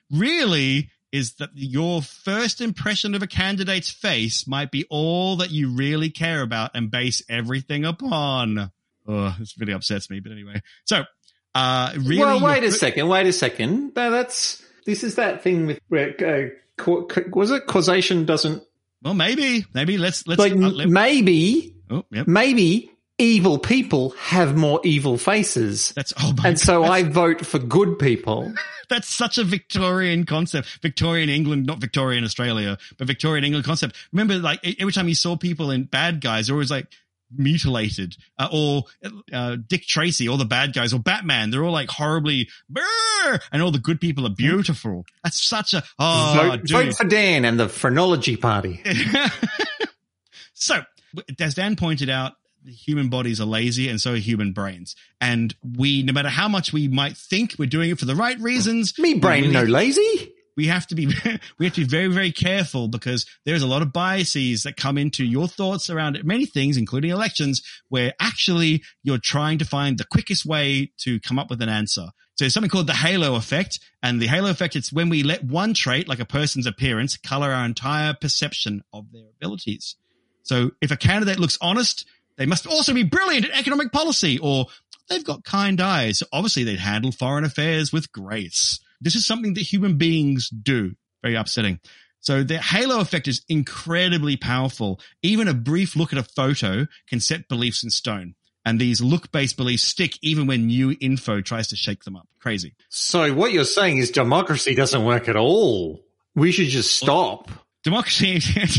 your first impression of a candidate's face might be all that you really care about and base everything upon. Oh, this really upsets me, but anyway. So, really.
Well, wait a second. This is that thing with where was it causation doesn't.
Well, maybe let's
like maybe.
Oh, yep.
Maybe evil people have more evil faces. So I vote for good people.
That's such a Victorian concept. Victorian England, not Victorian Australia, but Victorian England concept. Remember, like, every time you saw people in bad guys, they're always like mutilated, or Dick Tracy, all the bad guys, or Batman, they're all like horribly, and all the good people are beautiful. That's such a,
vote for Dan and the phrenology party.
So, as Dan pointed out, the human bodies are lazy and so are human brains. And no matter how much we might think we're doing it for the right reasons.
Me brain no lazy.
We have to be very, very careful because there's a lot of biases that come into your thoughts around many things, including elections, where actually you're trying to find the quickest way to come up with an answer. So there's something called the halo effect. And the halo effect, it's when we let one trait, like a person's appearance, color our entire perception of their abilities. So if a candidate looks honest, they must also be brilliant at economic policy, or they've got kind eyes. So obviously they'd handle foreign affairs with grace. This is something that human beings do. Very upsetting. So the halo effect is incredibly powerful. Even a brief look at a photo can set beliefs in stone. And these look-based beliefs stick even when new info tries to shake them up. Crazy.
So what you're saying is democracy doesn't work at all. We should just stop.
Democracy,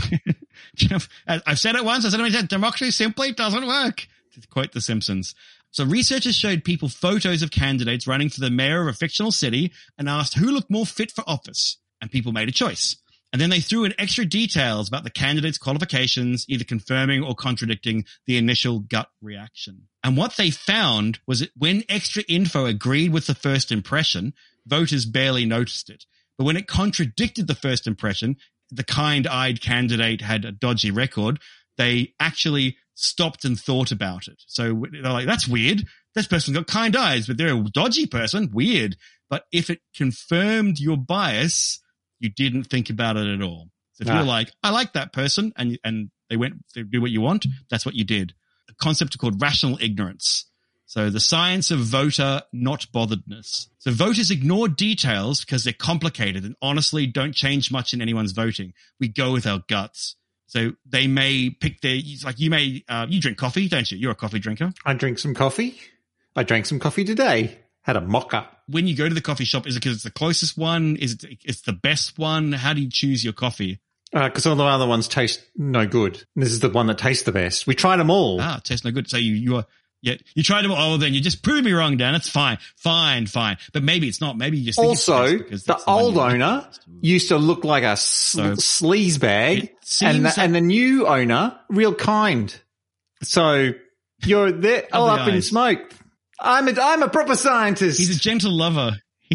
I've said it once, I've said it many times, democracy simply doesn't work. To quote The Simpsons. So researchers showed people photos of candidates running for the mayor of a fictional city and asked who looked more fit for office. And people made a choice. And then they threw in extra details about the candidate's qualifications, either confirming or contradicting the initial gut reaction. And what they found was that when extra info agreed with the first impression, voters barely noticed it. But when it contradicted the first impression, the kind-eyed candidate had a dodgy record, they actually stopped and thought about it. So they're like, that's weird. This person's got kind eyes, but they're a dodgy person. Weird. But if it confirmed your bias, you didn't think about it at all. So if you're like, I like that person, and they went to do what you want, that's what you did. A concept called rational ignorance. So the science of voter not botheredness. So voters ignore details because they're complicated and honestly don't change much in anyone's voting. We go with our guts. So they may pick you drink coffee, don't you? You're a coffee drinker.
I drink some coffee. I drank some coffee today. Had a mocha. When
you go to the coffee shop, is it because it's the closest one? Is it's the best one? How do you choose your coffee?
Because all the other ones taste no good. This is the one that tastes the best. We tried them all.
Tastes no good. So you tried them all. Oh, then you just proved me wrong, Dan. It's fine. But maybe it's not. Maybe you just think
also the old owner used to look like a sleaze bag, and the new owner real kind. So you're there all up in smoke. I'm a proper scientist.
He's a gentle lover.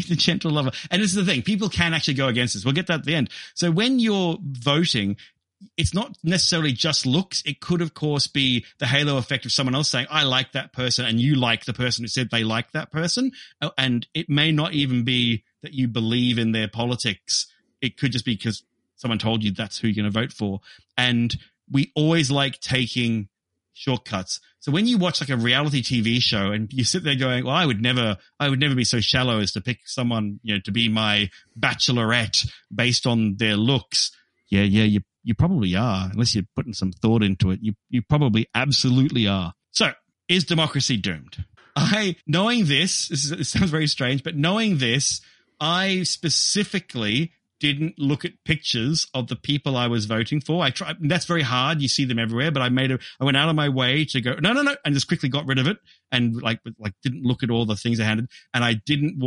And this is the thing. People can actually go against this. We'll get that at the end. So when you're voting, it's not necessarily just looks. It could, of course, be the halo effect of someone else saying, I like that person, and you like the person who said they like that person. And it may not even be that you believe in their politics. It could just be because someone told you that's who you're going to vote for. And we always like taking shortcuts. So when you watch like a reality TV show and you sit there going, well, I would never be so shallow as to pick someone, to be my bachelorette based on their looks. Yeah, you probably are, unless you're putting some thought into it. You probably absolutely are. So is democracy doomed? Knowing this, it sounds very strange, but knowing this, I specifically didn't look at pictures of the people I was voting for. I tried. That's very hard. You see them everywhere, but I went out of my way to go, no, and just quickly got rid of it and like didn't look at all the things I had. And I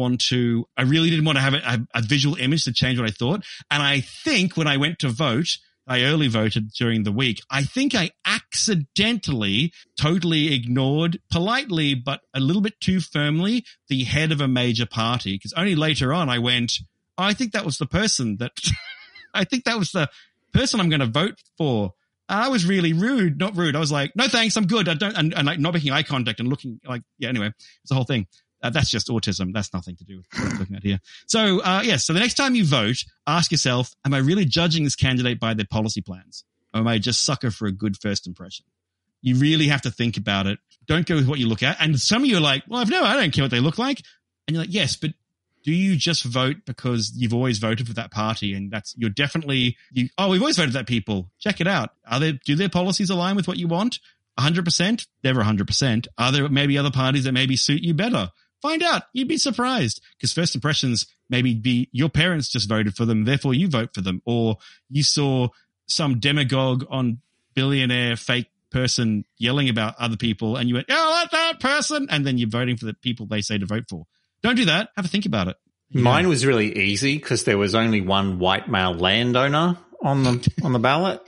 really didn't want to have a visual image to change what I thought. And I think when I went to vote, I early voted during the week. I think I accidentally totally ignored, politely, but a little bit too firmly, the head of a major party. Because only later on I went, I think that was the person I'm going to vote for. I was really rude, not rude. I was like, no, thanks. I'm good. And like not making eye contact and looking like, anyway, it's the whole thing. That's just autism. That's nothing to do with what I'm looking at here. So, so the next time you vote, ask yourself, am I really judging this candidate by their policy plans? Or am I just sucker for a good first impression? You really have to think about it. Don't go with what you look at. And some of you are like, well, I don't care what they look like. And you're like, yes, but do you just vote because you've always voted for that party and we've always voted for that people. Check it out. Do their policies align with what you want? 100%? Never 100%. Are there maybe other parties that maybe suit you better? Find out. You'd be surprised because first impressions maybe be your parents just voted for them, therefore you vote for them. Or you saw some demagogue on billionaire fake person yelling about other people and you went, oh, I like that person. And then you're voting for the people they say to vote for. Don't do that. Have a think about it.
Mine was really easy because there was only one white male landowner on the ballot.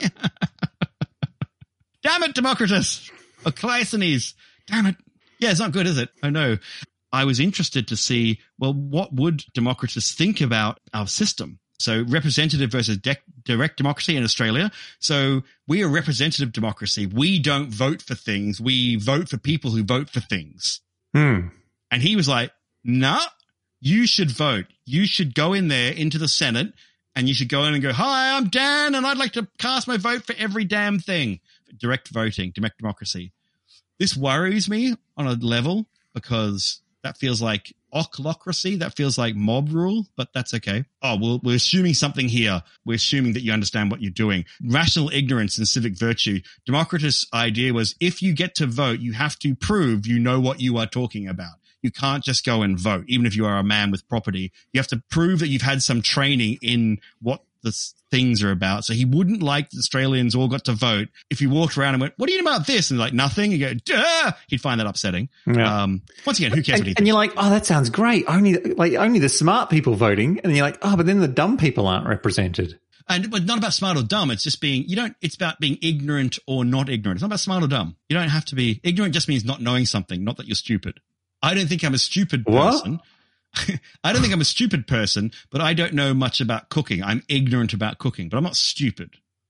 Damn it, Democritus. Or Cleisthenes. Damn it. Yeah, it's not good, is it? I know. I was interested to see, well, what would Democritus think about our system? So representative versus direct democracy in Australia. So we are representative democracy. We don't vote for things. We vote for people who vote for things. And he was like, nah, you should vote. You should go in there into the Senate and you should go in and go, hi, I'm Dan and I'd like to cast my vote for every damn thing. Direct voting, direct democracy. This worries me on a level because that feels like ochlocracy. That feels like mob rule, but that's okay. Oh, we're assuming something here. We're assuming that you understand what you're doing. Rational ignorance and civic virtue. Democritus' idea was if you get to vote, you have to prove you know what you are talking about. You can't just go and vote, even if you are a man with property. You have to prove that you've had some training in what the things are about. So he wouldn't like the Australians all got to vote. If you walked around and went, what do you know about this? And like, nothing. You go, duh! He'd find that upsetting. Yeah. Once again, who cares what he thinks?
And you're like, oh, that sounds great. Only the smart people voting. And you're like, oh, but then the dumb people aren't represented.
But not about smart or dumb. It's just it's about being ignorant or not ignorant. It's not about smart or dumb. You don't have to be ignorant. Just means not knowing something, not that you're stupid. I don't think I'm a stupid person. What? I don't think I'm a stupid person, but I don't know much about cooking. I'm ignorant about cooking, but I'm not stupid.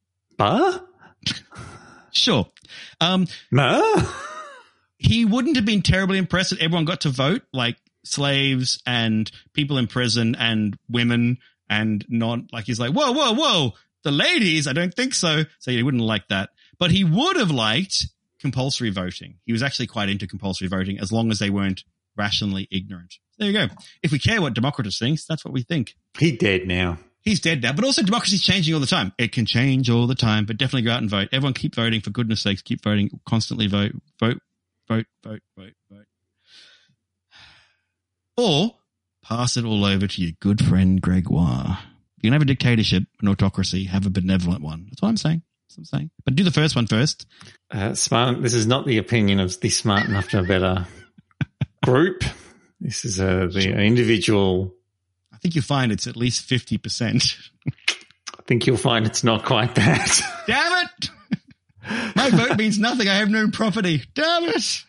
Sure. He wouldn't have been terribly impressed that everyone got to vote, like slaves and people in prison and women, and not like he's like, whoa, the ladies, I don't think so. So he wouldn't like that. But he would have liked compulsory voting. He was actually quite into compulsory voting as long as they weren't rationally ignorant. There you go. If we care what Democritus thinks, that's what we think.
He's dead now.
He's dead now. But also democracy's changing all the time. It can change all the time, but definitely go out and vote. Everyone keep voting, for goodness sakes. Keep voting. Constantly vote. Or pass it all over to your good friend Gregoire. You can have a dictatorship, an autocracy, have a benevolent one. That's what I'm saying. But do the first one first.
Smart. This is not the opinion of the Smart Enough to Know Better group. This is the individual.
I think you'll find it's at least 50%.
I think you'll find it's not quite that.
Damn it! My vote means nothing. I have no property. Damn it!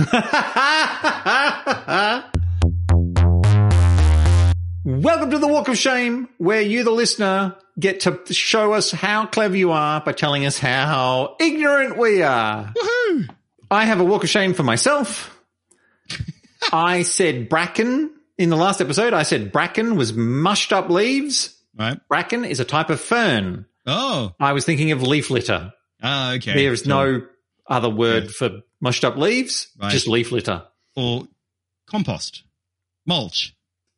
Welcome to the Walk of Shame, where you, the listener, get to show us how clever you are by telling us how ignorant we are.
Woohoo!
I have a Walk of Shame for myself. I said bracken in the last episode. I said bracken was mushed up leaves.
Right.
Bracken is a type of fern.
Oh.
I was thinking of leaf litter.
Oh, okay.
There's no other word for mushed up leaves, just leaf litter.
Or compost. Mulch.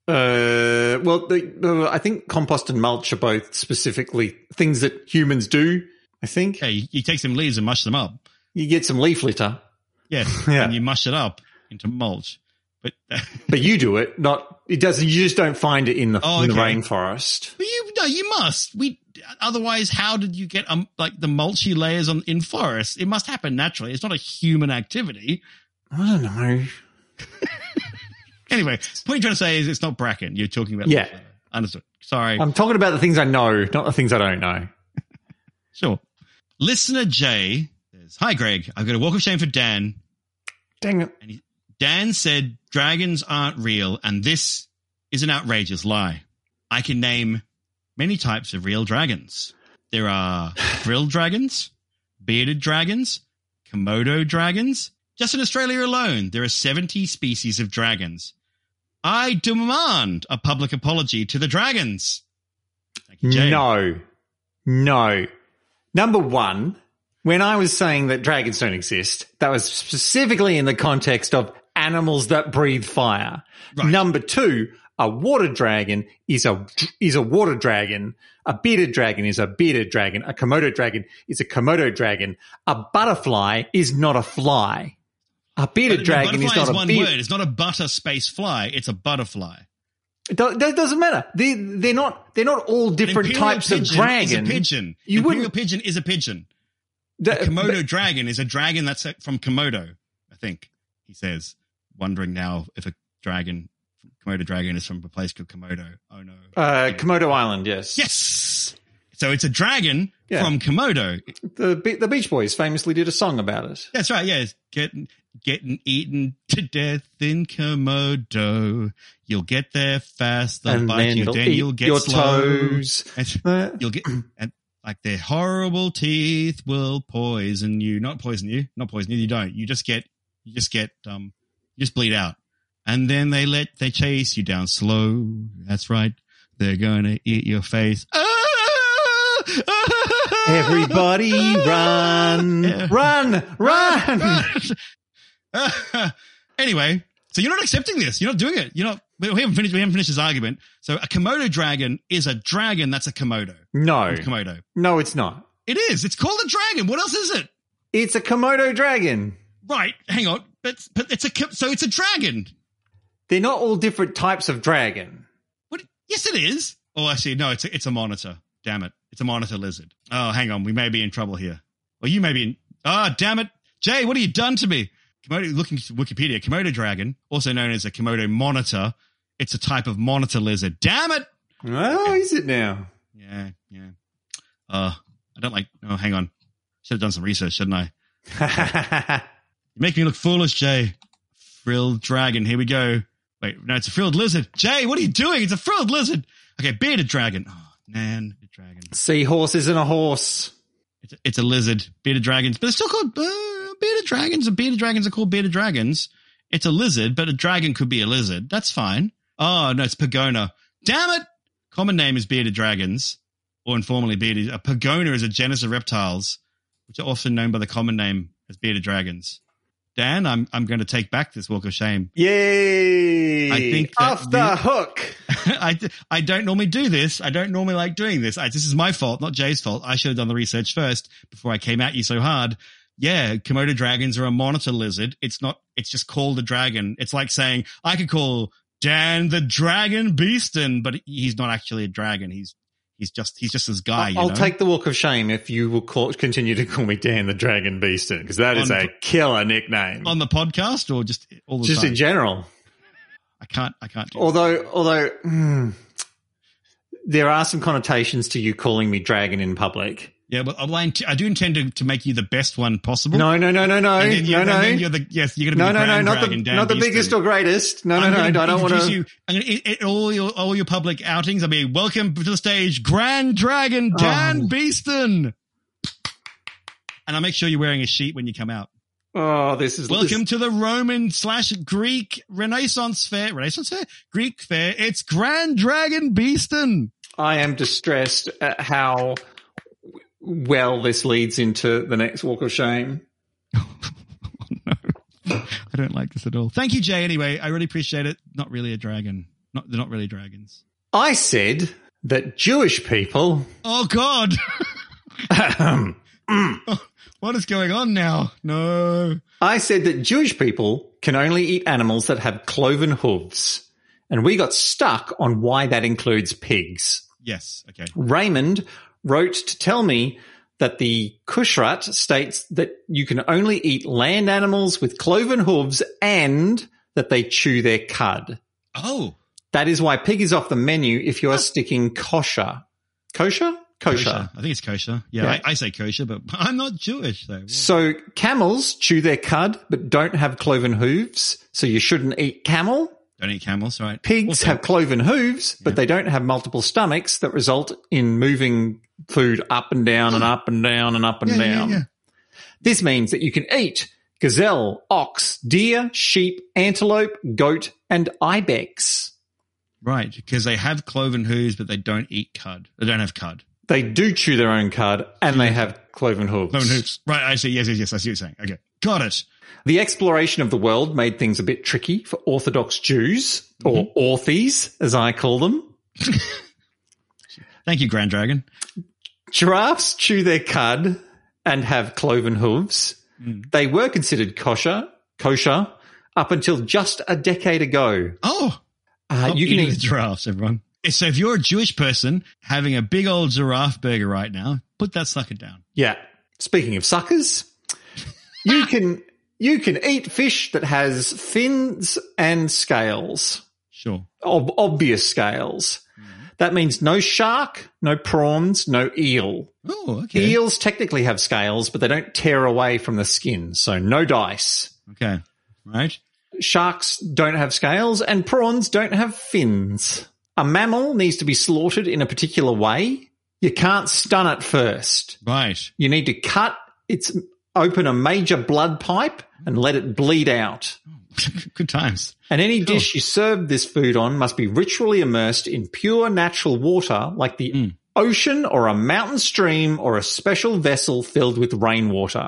I think compost and mulch are both specifically things that humans do, I think.
Yeah, you take some leaves and mush them up.
You get some leaf litter.
Yes,
yeah.
And you mush it up into mulch.
But you do it, you just don't find it in the rainforest.
But you must. Otherwise, how did you get the mulchy layers in forests? It must happen naturally. It's not a human activity.
I don't know.
Anyway, what you're trying to say is it's not bracken. You're talking about understood. Sorry.
I'm talking about the things I know, not the things I don't know.
Sure. Listener J says, "Hi Greg, I've got a walk of shame for Dan."
Dang it.
And Dan said dragons aren't real, and this is an outrageous lie. I can name many types of real dragons. There are frilled dragons, bearded dragons, Komodo dragons. Just in Australia alone, there are 70 species of dragons. I demand a public apology to the dragons. Thank you, Jay.
No. Number one, when I was saying that dragons don't exist, that was specifically in the context of animals that breathe fire. Right. Number two, a water dragon is a water dragon. A bearded dragon is a bearded dragon. A Komodo dragon is a Komodo dragon. A butterfly is not a fly. A bearded dragon is not a
word. It's not a butter space fly. It's a butterfly.
That doesn't matter. They're not all different types of dragon.
Is a pigeon. Imperial pigeon is a pigeon. The Komodo dragon is a dragon that's from Komodo, I think, he says, wondering now if a Komodo dragon is from a place called Komodo. Oh, no.
Komodo Island, yes.
Yes! So it's a dragon from Komodo.
The Beach Boys famously did a song about it.
That's right, yeah. Getting eaten to death in Komodo. You'll get there fast, they'll bite you, then you'll get
your
slow.
Toes.
And you'll get... Like their horrible teeth will poison you. Not poison you. You don't. You just bleed out. And then they chase you down slow. That's right. They're going to eat your face.
Everybody run. Run.
Anyway, so you're not accepting this. You're not doing it. We haven't finished this argument. So a Komodo dragon is a dragon that's a Komodo.
No.
Komodo.
No, it's not.
It is. It's called a dragon. What else is it?
It's a Komodo dragon.
Right. Hang on. But it's a dragon.
They're not all different types of dragon.
What? Yes, it is. Oh, I see. No, it's a monitor. Damn it. It's a monitor lizard. Oh, hang on. We may be in trouble here. Or you may be in... Oh, damn it. Jay, what have you done to me? Komodo, looking at Wikipedia, Komodo dragon, also known as a Komodo monitor. It's a type of monitor lizard. Damn it.
Oh, is it now?
Yeah. I don't like... Oh, hang on. Should have done some research, shouldn't I? You make me look foolish, Jay. Frilled dragon. Here we go. Wait, no, it's a frilled lizard. Jay, what are you doing? It's a frilled lizard. Okay, bearded dragon. Oh, man, bearded dragon.
Seahorse isn't a horse.
It's a lizard. Bearded dragons. But it's still called bearded dragons. And bearded dragons are called bearded dragons. It's a lizard, but a dragon could be a lizard. That's fine. Oh, no, it's Pagona. Damn it. Common name is bearded dragons, or informally bearded. A Pagona is a genus of reptiles, which are often known by the common name as bearded dragons. Dan, I'm going to take back this walk of shame.
Yay!
I think
off the hook.
I don't normally do this. I don't normally like doing this. This is my fault, not Jay's fault. I should have done the research first before I came at you so hard. Yeah, Komodo dragons are a monitor lizard. It's just called a dragon. It's like saying I could call Dan the Dragon Beaston, but he's not actually a dragon. He's just this guy.
I'll take the walk of shame if you will continue to call me Dan the Dragon Beaston, because that is a killer nickname.
On the podcast or just all the time?
Just in general.
I can't do
Although there are some connotations to you calling me dragon in public.
Yeah, but I do intend to make you the best one possible.
No.
You're going to be the grand dragon,
not the biggest or greatest. No. I don't want to.
I'm going to all your public outings. I mean, welcome to the stage, Grand Dragon Dan Beaston. And I'll make sure you're wearing a sheet when you come out.
Oh, this is
welcome to the Roman/Greek Renaissance Fair. Greek Fair. It's Grand Dragon Beaston.
I am distressed at how well this leads into the next walk of shame.
Oh, no. I don't like this at all. Thank you, Jay. Anyway, I really appreciate it. Not really a dragon. They're not really dragons.
I said that Jewish people...
Oh, God. What is going on now? No.
I said that Jewish people can only eat animals that have cloven hooves. And we got stuck on why that includes pigs.
Yes. Okay.
Raymond wrote to tell me that the Kushrat states that you can only eat land animals with cloven hooves and that they chew their cud.
Oh.
That is why pig is off the menu if you are sticking kosher. Kosher? Kosher.
I think it's kosher. Yeah. I say kosher, but I'm not Jewish though. Yeah.
So camels chew their cud but don't have cloven hooves, so you shouldn't eat camel.
Don't eat camels, right?
Pigs have cloven hooves, but they don't have multiple stomachs that result in moving food up and down and up and down and up and down.
Yeah.
This means that you can eat gazelle, ox, deer, sheep, antelope, goat, and ibex.
Right, because they have cloven hooves, but they don't eat cud. They don't have cud.
They do chew their own cud, and they have cloven hooves.
Cloven hooves. Right, I see. Yes. I see what you're saying. Okay, got it.
The exploration of the world made things a bit tricky for Orthodox Jews, or Orthies, as I call them.
Thank you, Grand Dragon.
Giraffes chew their cud and have cloven hooves. They were considered kosher up until just a decade ago.
You can eat giraffes, everyone. So if you're a Jewish person having a big old giraffe burger right now, put that sucker down.
Yeah. Speaking of suckers, you can eat fish that has fins and scales.
Sure.
Obvious scales. That means no shark, no prawns, no eel.
Oh, okay.
Eels technically have scales, but they don't tear away from the skin, so no dice.
Okay. Right.
Sharks don't have scales and prawns don't have fins. A mammal needs to be slaughtered in a particular way. You can't stun it first.
Right.
You need to open a major blood pipe and let it bleed out.
Good times.
And any dish you serve this food on must be ritually immersed in pure natural water like the ocean or a mountain stream or a special vessel filled with rainwater.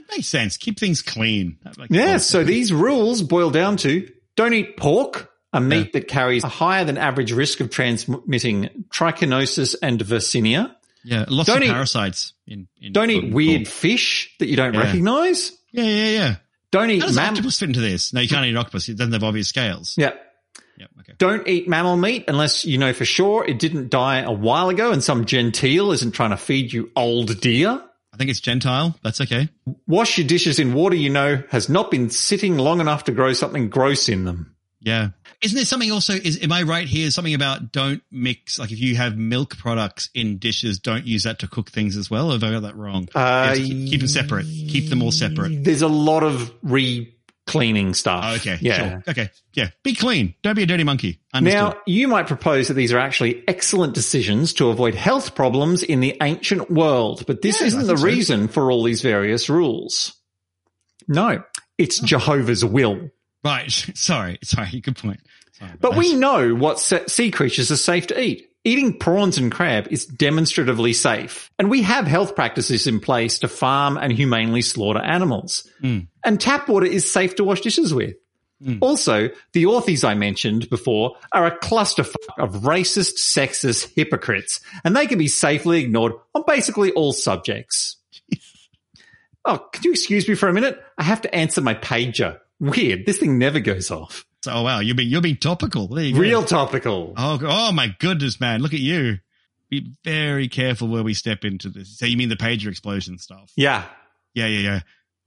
makes sense. Keep things clean.
So these rules boil down to don't eat pork, a meat that carries a higher than average risk of transmitting trichinosis and Yersinia.
Yeah, lots of parasites.
Don't eat weird fish that you don't recognize.
Yeah.
Don't eat
How does octopus fit into this? No, you can't eat octopus. It doesn't have obvious scales.
Yeah.
Yep, okay.
Don't eat mammal meat unless you know for sure it didn't die a while ago and some genteel isn't trying to feed you old deer.
I think it's gentile. That's okay.
Wash your dishes in water you know has not been sitting long enough to grow something gross in them.
Yeah. Isn't there something also, am I right here, something about don't mix, like if you have milk products in dishes, don't use that to cook things as well? Or have I got that wrong? Keep them separate. Keep them all separate.
There's a lot of cleaning stuff.
Oh, okay.
Yeah.
Sure. Okay. Yeah. Be clean. Don't be a dirty monkey. Understood.
Now, you might propose that these are actually excellent decisions to avoid health problems in the ancient world, but this isn't the reason for all these various rules. No, it's Jehovah's will.
Right. Sorry. Good point.
But we know what sea creatures are safe to eat. Eating prawns and crab is demonstratively safe. And we have health practices in place to farm and humanely slaughter animals. And tap water is safe to wash dishes with. Also, the authors I mentioned before are a clusterfuck of racist, sexist hypocrites, and they can be safely ignored on basically all subjects. Oh, could you excuse me for a minute? I have to answer my pager. Weird. This thing never goes off.
Oh, wow. You're being topical. There you go.
Real topical.
Oh, my goodness, man. Look at you. Be very careful where we step into this. So you mean the pager explosion stuff?
Yeah.
Yeah.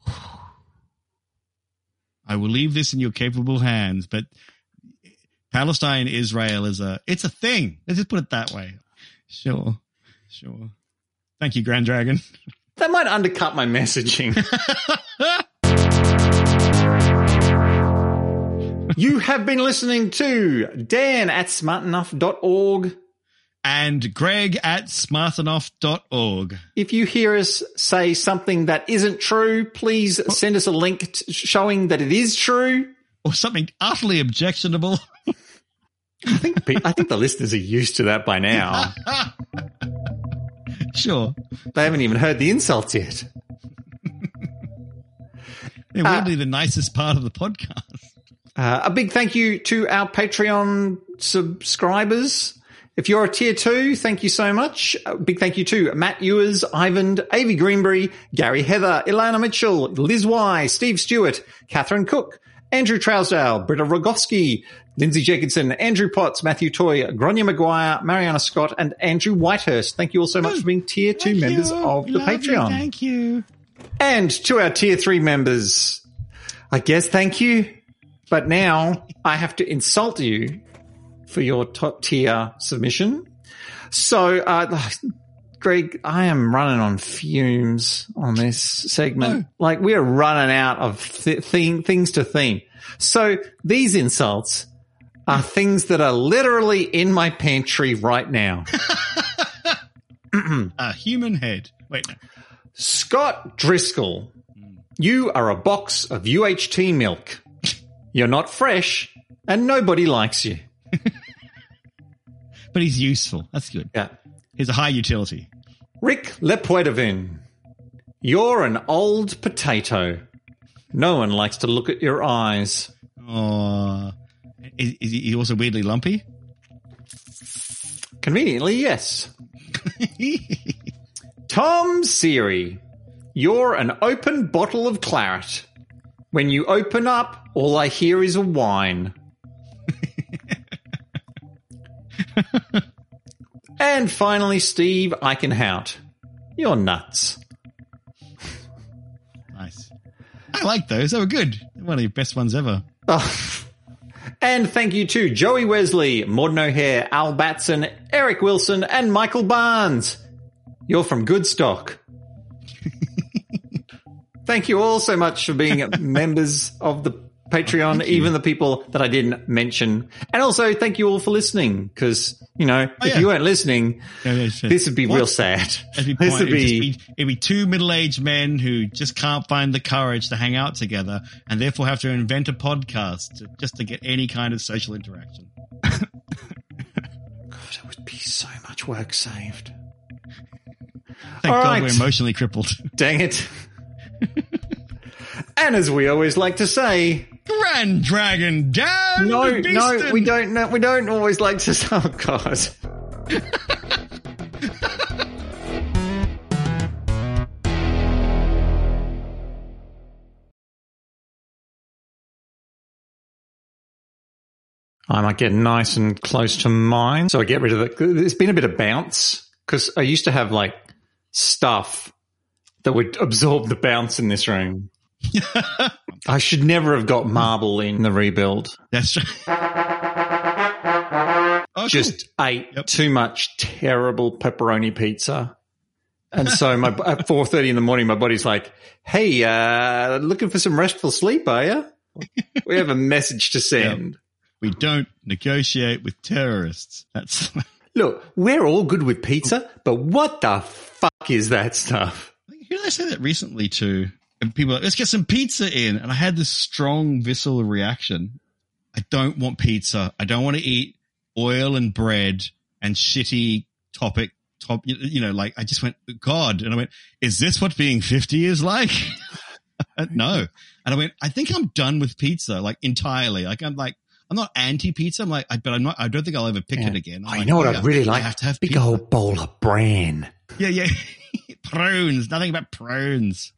I will leave this in your capable hands, but Palestine, Israel it's a thing. Let's just put it that way. Sure. Thank you, Grand Dragon.
That might undercut my messaging. You have been listening to Dan at smartenough.org
and Greg at smartenough.org.
If you hear us say something that isn't true, please send us a link showing that it is true.
Or something utterly objectionable.
I think the listeners are used to that by now.
Sure.
They haven't even heard the insults yet.
They're weirdly the nicest part of the podcast.
A big thank you to our Patreon subscribers. If you're a tier 2, thank you so much. A big thank you to Matt Ewers, Ivan, Avi Greenberry, Gary Heather, Ilana Mitchell, Liz Y, Steve Stewart, Catherine Cook, Andrew Trousdale, Britta Rogowski, Lindsay Jacobson, Andrew Potts, Matthew Toy, Gronya Maguire, Mariana Scott, and Andrew Whitehurst. Thank you all so much for being tier 2 members of the Patreon.
Thank you.
And to our tier 3 members, I guess thank you. But now I have to insult you for your top tier submission. So, Greg, I am running on fumes on this segment. Like, we're running out of things to theme. So these insults are things that are literally in my pantry right now.
A human head. Wait, no.
Scott Driscoll, you are a box of UHT milk. You're not fresh, and nobody likes you.
But he's useful. That's good.
Yeah.
He's a high utility.
Rick Lepuedovin, you're an old potato. No one likes to look at your eyes.
Oh, is he also weirdly lumpy?
Conveniently, yes. Tom Seary, you're an open bottle of claret. When you open up, all I hear is a whine. And finally, Steve Eichenhout, you're nuts.
Nice. I like those. They were good. One of the best ones ever.
Oh. And thank you to Joey Wesley, Morden O'Hare, Al Batson, Eric Wilson, and Michael Barnes. You're from good stock. Thank you all so much for being members of the Patreon, even the people that I didn't mention. And also, thank you all for listening, because, if you weren't listening, this would be real sad.
It'd be two middle-aged men who just can't find the courage to hang out together and therefore have to invent a podcast just to get any kind of social interaction.
God, it would be so much work saved.
Thank God we're emotionally crippled.
Dang it. And as we always like to say,
Grand Dragon down.
No, we don't. No, we don't always like to say, oh, God. I might get nice and close to mine. So I get rid of it. There's been a bit of bounce because I used to have like stuff that would absorb the bounce in this room. I should never have got marble in the rebuild.
That's true.
Just ate too much terrible pepperoni pizza. And so at 4:30 in the morning, my body's like, hey, looking for some restful sleep, are you? We have a message to send.
Yep. We don't negotiate with terrorists.
Look, we're all good with pizza, but what the fuck is that stuff?
Who did I say that recently to? And people are like, let's get some pizza in. And I had this strong visceral reaction. I don't want pizza. I don't want to eat oil and bread and shitty top, like I just went, God. And I went, is this what being 50 is like? No. And I went, I think I'm done with pizza, like entirely. Like I'm not anti-pizza. I'm like, I don't think I'll ever pick it again.
You know what I'd really like? I have to have big old bowl of bran.
Yeah. Prunes. Nothing but prunes.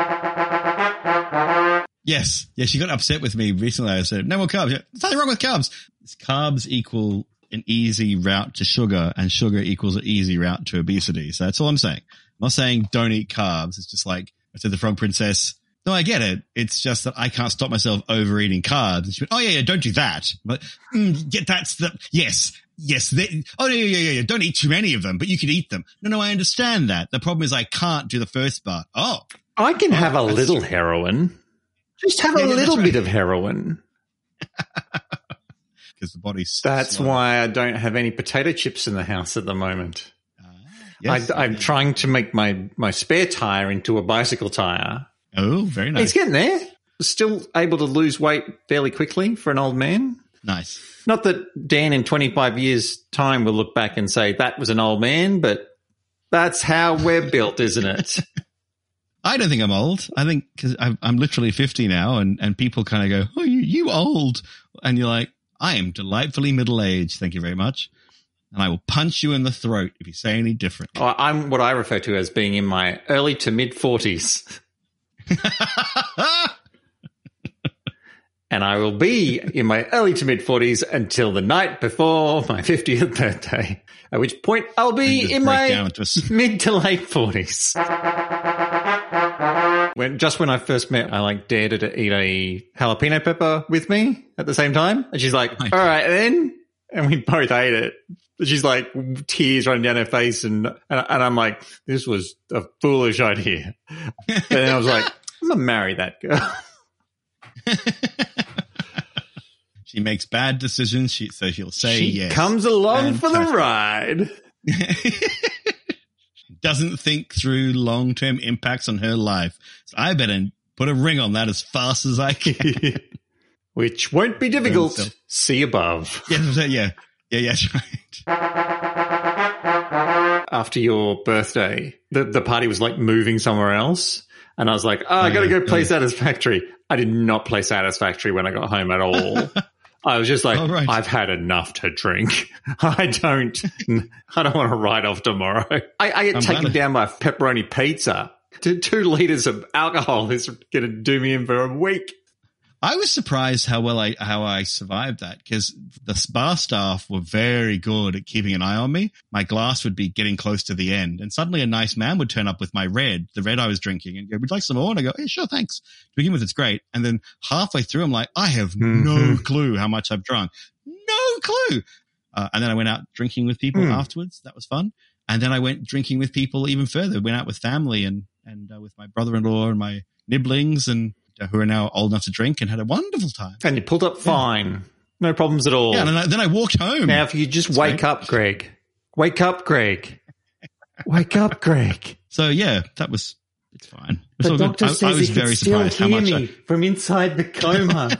Yes. Yeah, she got upset with me recently. I said, no more carbs. There's nothing wrong with carbs. Carbs equal an easy route to sugar, and sugar equals an easy route to obesity. So that's all I'm saying. I'm not saying don't eat carbs. It's just like I said, the Frog Princess. No, I get it. It's just that I can't stop myself overeating carbs. And she went, oh, yeah, don't do that. But that's the, yes. Yeah. Don't eat too many of them, but you can eat them. No, I understand that. The problem is I can't do the first part. Oh.
I can have a little heroin. Just have a little bit of heroin.
Because the body's
That's slow. Why I don't have any potato chips in the house at the moment. Yes, I'm trying to make my spare tire into a bicycle tire.
Oh, very nice.
It's getting there. Still able to lose weight fairly quickly for an old man.
Nice.
Not that Dan in 25 years' time will look back and say that was an old man, but that's how we're built, isn't it?
I don't think I'm old. I think because I'm literally 50 now, and people kind of go, oh, you old. And you're like, I am delightfully middle-aged. Thank you very much. And I will punch you in the throat if you say any different.
I'm what I refer to as being in my early to mid-40s. And I will be in my early to mid-40s until the night before my 50th birthday, at which point I'll be in my mid to late 40s. When I first met, I dared her to eat a jalapeno pepper with me at the same time. And she's like, all right then. And we both ate it. She's like tears running down her face. And I'm like, this was a foolish idea. And then I was like, I'm going to marry that girl.
She makes bad decisions, so she'll say yes.
She comes along for the ride.
Doesn't think through long-term impacts on her life. So I better put a ring on that as fast as I can.
Which won't be difficult. See above.
Yeah, that's right.
After your birthday, the party was moving somewhere else. And I was like, I got to go play Satisfactory. I did not play Satisfactory when I got home at all. I was just like, I've had enough to drink. I don't want to ride off tomorrow. I get taken down by pepperoni pizza. 2 liters of alcohol is going to do me in for a week.
I was surprised how I survived that, because the bar staff were very good at keeping an eye on me. My glass would be getting close to the end, and suddenly a nice man would turn up with the red I was drinking, and go, would you like some more? And I go, yeah, sure, thanks. To begin with, it's great. And then halfway through, I'm like, I have no clue how much I've drunk. No clue. And then I went out drinking with people afterwards. That was fun. And then I went drinking with people even further. Went out with family and with my brother-in-law and my nibblings and who are now old enough to drink, and had a wonderful time.
And you pulled up fine. No problems at all.
Yeah, and then I walked home.
Now, if you just wake up, Greg. Wake up, Greg. Wake up, Greg.
So, yeah, it's fine.
The doctor says I was very surprised how much me from inside the coma.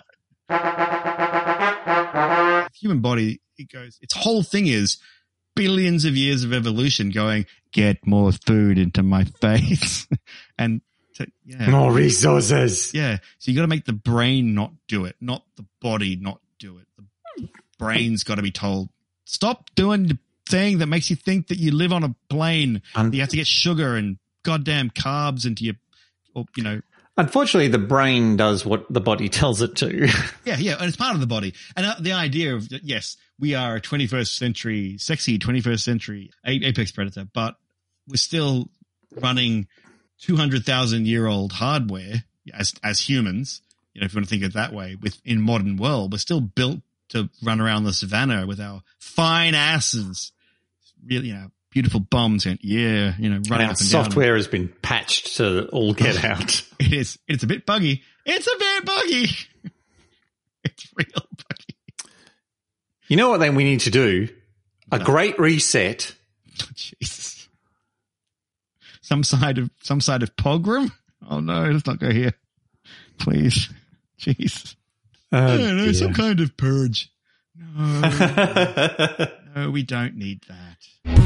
The human body, its whole thing is billions of years of evolution going, get more food into my face. And
More resources.
Yeah. So you got to make the brain not do it, not the body not do it. The brain's got to be told, stop doing the thing that makes you think that you live on a plane. You have to get sugar and goddamn carbs into your,
Unfortunately, the brain does what the body tells it to.
Yeah, and it's part of the body. And the idea of, yes, we are a 21st century, sexy 21st century apex predator, but we're still running 200,000-year-old hardware as humans. If you want to think of it that way, in modern world, we're still built to run around the savannah with our fine asses, really, beautiful bombs and running up and down.
Software has been patched to all get out.
It is. It's a bit buggy. It's real buggy.
You know what then we need to do? A great reset.
Oh, Jesus. Some side of pogrom? Oh no, let's not go here. Please. Jeez. I don't know, some kind of purge. No, we don't need that.